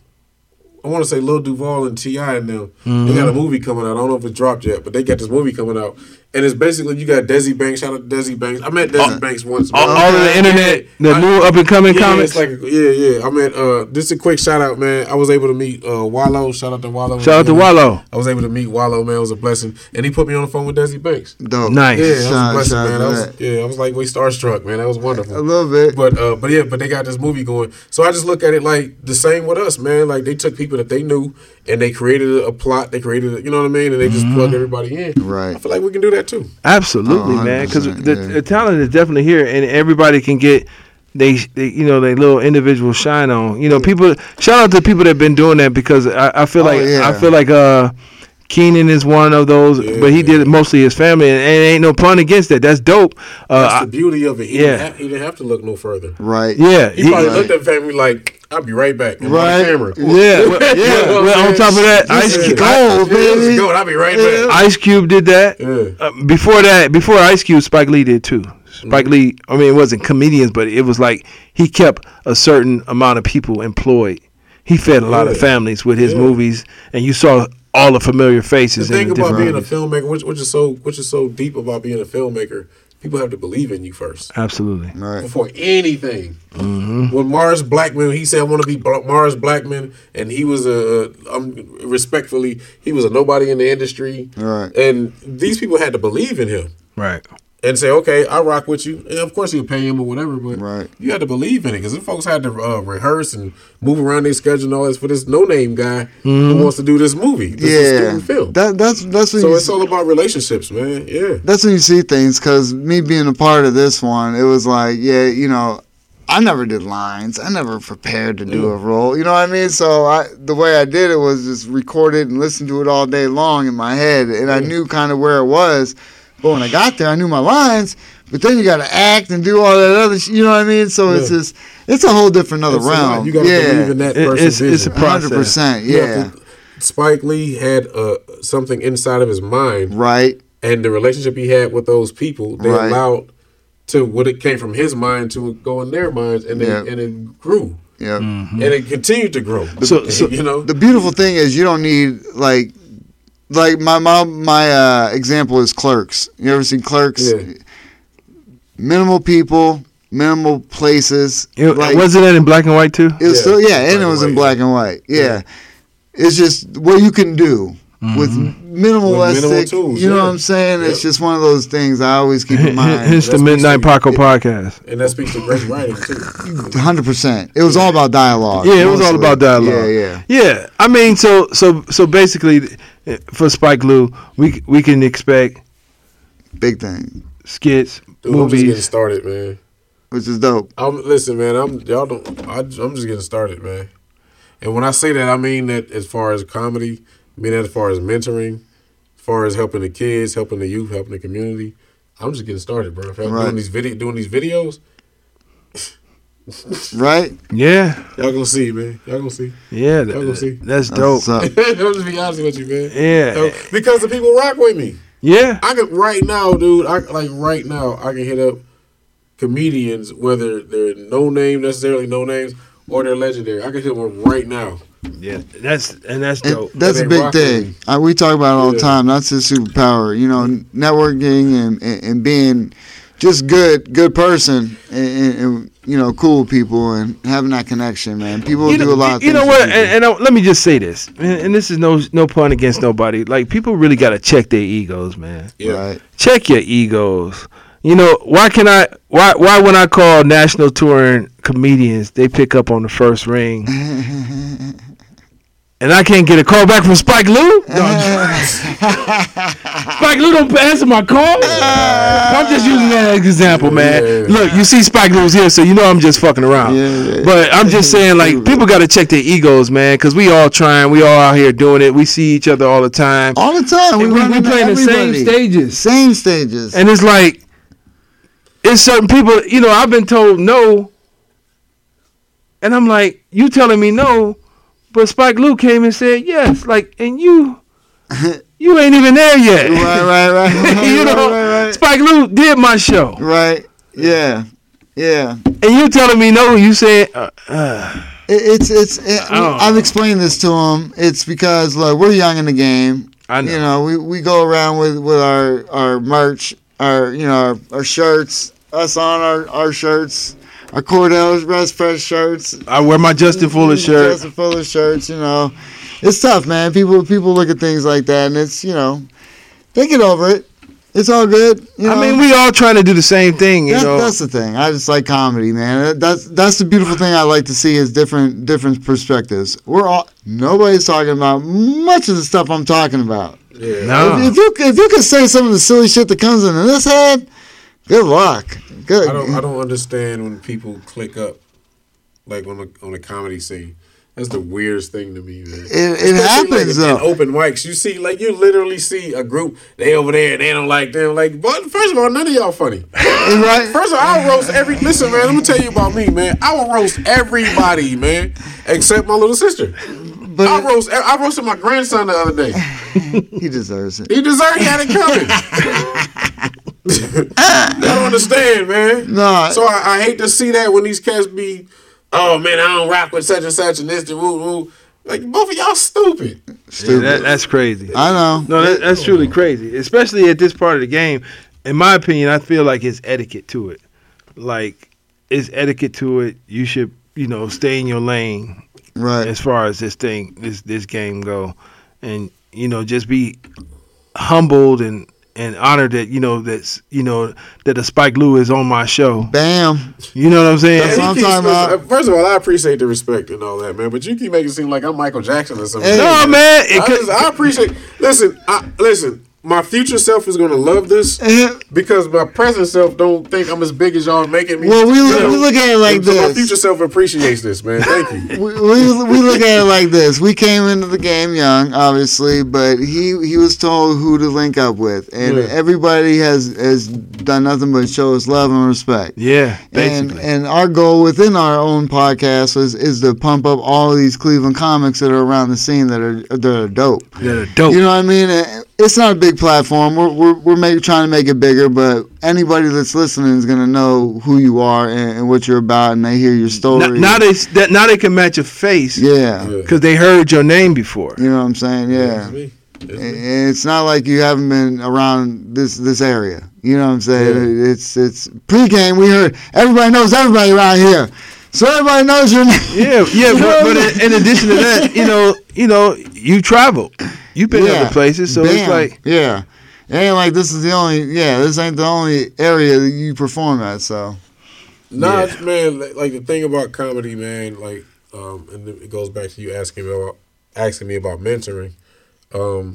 I want to say Lil Duval and T I and them. Mm-hmm. They got a movie coming out. I don't know if it's dropped yet, but they got this movie coming out, and it's basically you got Desi Banks. Shout out to Desi Banks. I met Desi Banks once. All, man. all of the internet, the I- new up and coming Yeah, comics. it's like yeah, yeah. I mean, uh, just a quick shout out, man. I was able to meet uh, Wallow. Shout out to Wallow. Shout out to Wallow. I was able to meet Wallow, man. It was a blessing, and he put me on the phone with Desi Banks. Dope. Nice. Yeah, that was a Shout- blessing, shout out man. to I was, that. yeah, I was like way starstruck, man. That was wonderful. A little bit. But uh, but yeah, but they got this movie going. So I just look at it like the same with us, man. Like they took people that they knew and they created a, a plot. They created, a, you know what I mean, and they just plugged everybody in. Right. I feel like we can do that too. Absolutely, Oh, man. Because the, yeah. the talent is definitely here, and everybody can get they, they you know, they little individual shine on. You know, people. Shout out to people that been doing that because I, I feel Oh, like yeah. I feel like uh, Keenan is one of those, Yeah, but he yeah. did it mostly his family, and, and ain't no pun against that. That's dope. Uh, That's I- the beauty of it. He, yeah. didn't have, he didn't have to look no further. Right. yeah, He, he- probably Right. looked at family like, "I'll be right back." And Right. on camera. yeah, well, yeah. You know what Well, I'm on top of that, saying? Ice Yeah. Cube, Gold, Yeah, this is baby. gold. I'll be right Yeah. back. Ice Cube did that. Yeah. Uh, before that, before Ice Cube, Spike Lee did too. Spike Mm-hmm. Lee, I mean, it wasn't comedians, but it was like he kept a certain amount of people employed. He fed a lot of Yeah. families with his Yeah. movies, and you saw all the familiar The faces. thing in the about different being a movies. filmmaker, which, which is so which is so deep about being a filmmaker, people have to believe in you first Absolutely. Right. before anything. Mm-hmm. When Mars Blackman, he said, "I want to be Bla- Mars Blackman," and he was a, um, respectfully, he was a nobody in the industry, Right. and these people had to believe in him Right. and say, "Okay, I rock with you." And of course, he'll pay him or whatever, but Right. you had to believe in it because the folks had to uh, rehearse and move around their schedule and all this for this no-name guy who wants to do this movie, this Yeah. student film. That that's that's when so you it's all about relationships, man. Yeah. that's when you see things. Because me being a part of this one, it was like, yeah, you know, I never did lines. I never prepared to do a role. You know what I mean? So I, the way I did it was just record it and listen to it all day long in my head, and I knew kind of where it was. But when I got there, I knew my lines. But then you got to act and do all that other, sh- you know what I mean? So it's Yeah. just, it's a whole different other It's a lot. realm. You got to yeah, believe in that It- person's it's- it's a vision. pro- hundred percent. You have Yeah, to- Spike Lee had uh, something inside of his mind, right. and the relationship he had with those people, they Right. allowed to what it came from his mind to go in their minds, and, Yeah. they, and it grew, Yeah. and it continued to grow. So- so- you know, The beautiful thing is you don't need like like my mom my uh example is Clerks. You ever seen Clerks? Yeah. Minimal people, minimal places. It, like, wasn't that in black and white too? it was Yeah, still yeah, black and it and was in white, black and white. Yeah. It's just what you can do with minimalistic. With minimal tools, you know yeah. what I'm saying? It's Yep. just one of those things I always keep in mind. Hence the That's Midnight what Paco podcast. and that speaks to great writing too. Hundred percent. It was all about dialogue. Yeah, it was all mostly. about dialogue. Yeah, yeah. Yeah, I mean, so so so basically, eh, for Spike Lee, we we can expect Big thing. skits, Dude, I'm just getting movies. started, man. Which is dope. I'm listen, man. I'm y'all don't. I, I'm just getting started, man. And when I say that, I mean that as far as comedy, I mean that as far as mentoring, as far as helping the kids, helping the youth, helping the community. I'm just getting started, bro. If I'm Right. doing these video, doing these videos, Right? Yeah, y'all gonna see, man. Y'all gonna see. yeah, Y'all gonna see. that, that's That's dope. what's up. I'm just be honest with you, man. Yeah, So, because the people rock with me. yeah. I can right now, dude. I like right now. I can hit up comedians, whether they're no name necessarily, no names, or they're legendary. I can hit one right now. Yeah, that's and that's dope. And that's They a big rock thing. Uh, we talk about it all the Yeah. time. That's a superpower. You know, networking and, and, and being just good, good person, and, and, and you know, cool people, and having that connection, man. People You do know, a lot of you things. know for what? people. And, and uh, let me just say this, and, and this is no no pun against nobody. Like people really got to check their egos, man. Yeah. Right. Check your egos. You know, why can I? Why why when I call national touring comedians, they pick up on the first ring, and I can't get a call back from Spike Lee? No, Spike Lee don't answer my call. I'm just using that as an example, man. Yeah. Look, you see Spike Lee was here, so you know I'm just fucking around. Yeah. But I'm just saying, like, people got to check their egos, man, because we all trying, we all out here doing it. We see each other all the time. All the time. And we, run we into playing the same everybody. stages. Same stages. And it's like, it's certain people, you know, I've been told no. And I'm like, you telling me no, but Spike Lee came and said yes. Like, and you, you ain't even there yet. right, right, right. you know, right, right, Spike Lee did my show. right. Yeah. Yeah. And you telling me no, you said, uh, uh, It, it's it's. It, I don't I've know. explained this to them. It's because look, we're young in the game. I know. You know, we, we go around with, with our, our merch, our you know our, our shirts, us on our, our shirts, our Cordell's Rest Fresh shirts. I wear my Justin Fuller shirt. Justin Fuller shirts. You know, it's tough, man. People people look at things like that, and it's you know, they get over it. It's all good. You know? I mean, we all trying to do the same thing, you That's, know. that's the thing. I just like comedy, man. That's that's the beautiful thing I like to see is different different perspectives. We're all nobody's talking about much of the stuff I'm talking about. Yeah. No. If, if you if you can say some of the silly shit that comes into this head, good luck. Good. I don't I don't understand when people click up, like on the on the comedy scene. That's the weirdest thing to me, man. It, it Especially, happens like, in though. open mics, you see, like you literally see a group. They over there, and they don't like them. Like, but first of all, none of y'all funny. Right? First of all, I'll roast every. Listen, man. Let me tell you about me, man. I will roast everybody, man, except my little sister. But I roast. I roasted my grandson the other day. he deserves it. He deserved. He had it coming. I don't understand, man. No. So I, I hate to see that when these cats be, oh man, I don't rock with such and such and this and woo woo. Like both of y'all stupid. Yeah, Stupid. that, that's crazy. I know. No, that, that's truly crazy, especially at this part of the game. In my opinion, I feel like it's etiquette to it. Like, it's etiquette to it. You should, you know, stay in your lane Right. as far as this thing, this this game go, and you know, just be humbled and and honored that you know that's you know that the Spike Lee is on my show. Bam. You know what I'm saying? That's And what he I'm keeps- talking about. First of all, I appreciate the respect and all that, man. But you keep making it seem like I'm Michael Jackson or something. Hey. No, man. It I, could, just, I appreciate. Listen, I, listen. My future self is gonna love this because my present self don't think I'm as big as y'all making me. Well, we look, You know? we look at it like so my this. future self appreciates this, man. Thank you. we, we, we look at it like this. We came into the game young, obviously, but he, he was told who to link up with, and Yeah. everybody has has done nothing but show us love and respect. yeah, And basically. and our goal within our own podcast is is to pump up all of these Cleveland comics that are around the scene that are that are dope. They're dope. You know what I mean? And it's not a big platform. We're we're we're make, trying to make it bigger, but anybody that's listening is gonna know who you are and, and what you're about, and they hear your story. now, now they that, now they can match a face yeah. Yeah. because they heard your name before. You know what I'm saying? Yeah. It's me. It's me. And it's not like you haven't been around this this area. You know what I'm saying? It's it's pregame. We heard everybody knows everybody around here, so everybody knows your name. Yeah, yeah, but, but in, in addition to that, you know, you know, you travel, you've been Yeah. other places, so Bam. it's like, yeah, it ain't like this is the only yeah this ain't the only area that you perform at. So Nah, Yeah. man. Like, like the thing about comedy, man. Like, um, and it goes back to you asking me about asking me about mentoring. Um,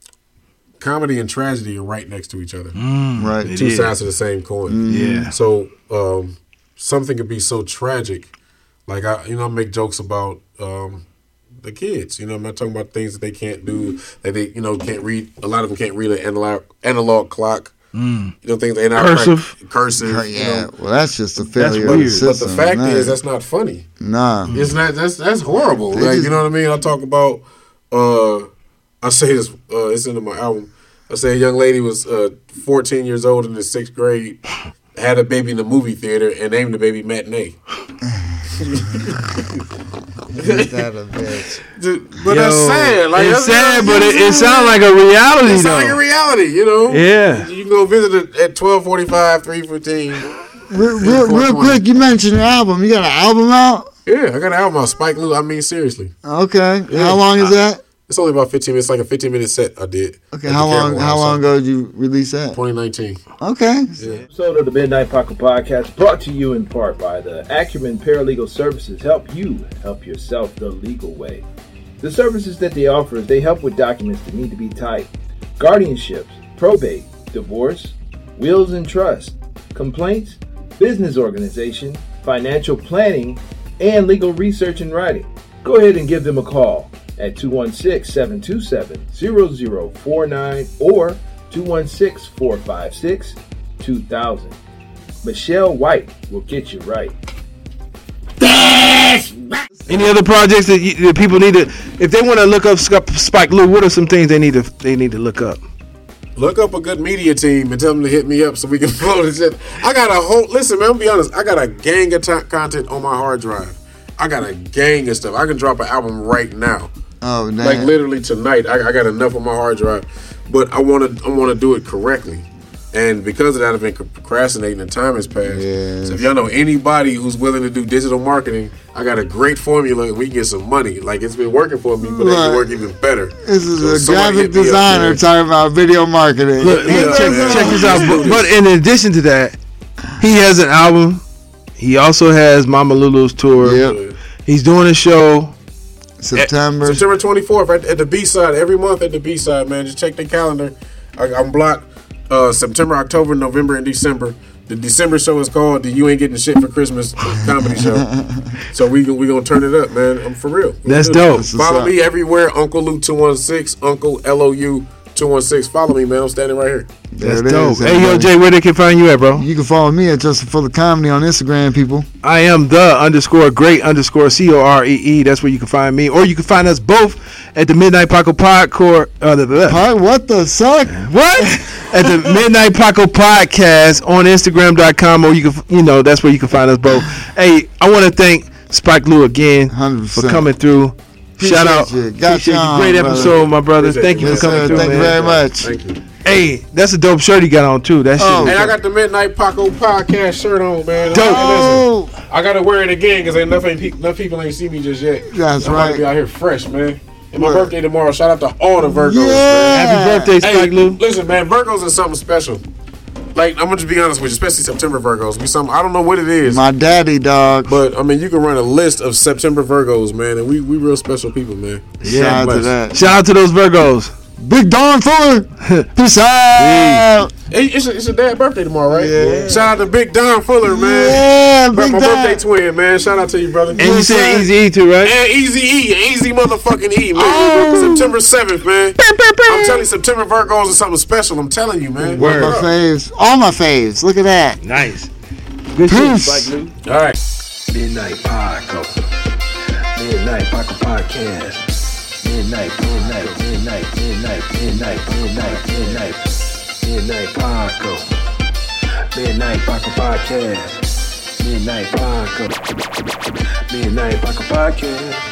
comedy and tragedy are right next to each other. right, It Two is. sides of the same coin. yeah, So um, something could be so tragic, like I, you know, I make jokes about um, the kids. You know, I'm not talking about things that they can't do, that they, you know, can't read. A lot of them can't read an analog analog clock. You know, things they're not Cursive. prac- cursive. Oh, you yeah. know. Well, that's just a failure of weird. the But system. But the fact nah. is, that's not funny. nah. It's not. That's that's horrible. They Like just- you know what I mean. I talk about. Uh, I say this. Uh, it's into my album. I say a young lady was uh, fourteen years old in the sixth grade, had a baby in the movie theater and named the baby Matinee. That a bitch. Dude, but Yo, that's sad. Like, it's that's, sad, that's, but it, it sounds like a reality, it though. sounds like a reality, you know? Yeah. You can go visit it at twelve forty-five, three fifteen. Real, real, real quick, you mentioned your album. You got an album out? Yeah, I got an album out, Spike Lee. I mean, seriously. Okay. Yeah. How long is that? It's only about fifteen minutes. It's like a fifteen minute set I did. Okay. How long? How long ago did you release that? twenty nineteen. Okay. Yeah. Episode of the Midnight Paco Podcast brought to you in part by the Acumen Paralegal Services. Help you help yourself the legal way. The services that they offer is they help with documents that need to be typed, guardianships, probate, divorce, wills and trust, complaints, business organization, financial planning, and legal research and writing. Go ahead and give them a call at two one six, seven two seven, zero zero four nine or two one six, four five six, two thousand. Michelle White will get you right. Any other projects that, you, that people need to, if they want to look up Sp- Spike Lee, what are some things they need to they need to look up? Look up a good media team and tell them to hit me up so we can flow this shit. I got a whole, listen, man, I'm gonna be honest. I got a gang of t- content on my hard drive. I got a gang of stuff. I can drop an album right now. Oh, damn. Like literally tonight, I, I got enough on my hard drive, but I want to I want to do it correctly, and because of that, I've been procrastinating and time has passed. Yes. So if y'all know anybody who's willing to do digital marketing, I got a great formula and we can get some money. Like it's been working for me, but it can work even better. This is So a somebody graphic hit me up, designer man. talking about video marketing. Look, look, check, check this out. But, but in addition to that, he has an album. He also has Mama Lulu's tour. Yep. He's doing a show. September. September twenty-fourth at, at the B-side, every month at the B-side, man. Just check the calendar. I, I'm blocked uh, September, October, November, and December. The December show is called the You Ain't Getting Shit for Christmas comedy show. So we we going to turn it up, man. I'm for real. We That's gonna do it. dope. That's what's Follow up. me everywhere, Uncle Lou two one six, Uncle L O U two one six. Follow me, man. I'm standing right here. That's There it dope. is, Hey, yo, everybody. Jay, where they can find you at, bro? You can follow me at Justin Fuller Comedy on Instagram, people. I am the underscore great underscore C O R E E. That's where you can find me. Or you can find us both at the Midnight Paco Podcast. Uh, the, the, Hi, what the suck? what? At the Midnight Paco Podcast on Instagram dot com. Or you can, you know, that's where you can find us both. Hey, I want to thank Spike Lee again one hundred percent. for coming through. Shout out. you. Got Appreciate you you. on, Great brother. episode, my brother. Appreciate Thank you it. for coming Yes, sir. through, Thank you man. very much. Thank you. Hey, that's a dope shirt he got on, too. That shit. Oh. And I got the Midnight Paco podcast shirt on, man. Dope. Hey, listen, I got to wear it again because enough, ain't pe- enough people ain't see me just yet. That's I'm about to right. be out here fresh, man. And my Word. birthday tomorrow. Shout out to all the Virgos, Yeah. man. Happy birthday, Hey, Spike Lee. listen, man, Virgos is something special. Like, I'm gonna just be honest with you, especially September Virgos. We some I don't know what it is, My daddy, dog. but I mean, you can run a list of September Virgos, man, and we we real special people, man. Shout out to bless. that. Shout out to those Virgos. Big Don Fuller. Peace out. Hey, it's a, it's a dad's birthday tomorrow, right? Yeah. Shout out to Big Don Fuller, man. Yeah, Bro, Big my birthday Don. twin, man. Shout out to you, brother. And you said Easy E, too, right? And Easy E, Easy motherfucking E, man. Oh. September seventh, man. I'm telling you, September Virgos is something special. I'm telling you, man. One of my faves. All my faves. Look at that. Nice. Good shit, Peace. Spike Lee. All right. Midnight Paco. Midnight Paco Podcast. Midnight, midnight, midnight, midnight, midnight, midnight, midnight, midnight Paco. Midnight Paco Podcast. Midnight Paco. Midnight Paco Podcast.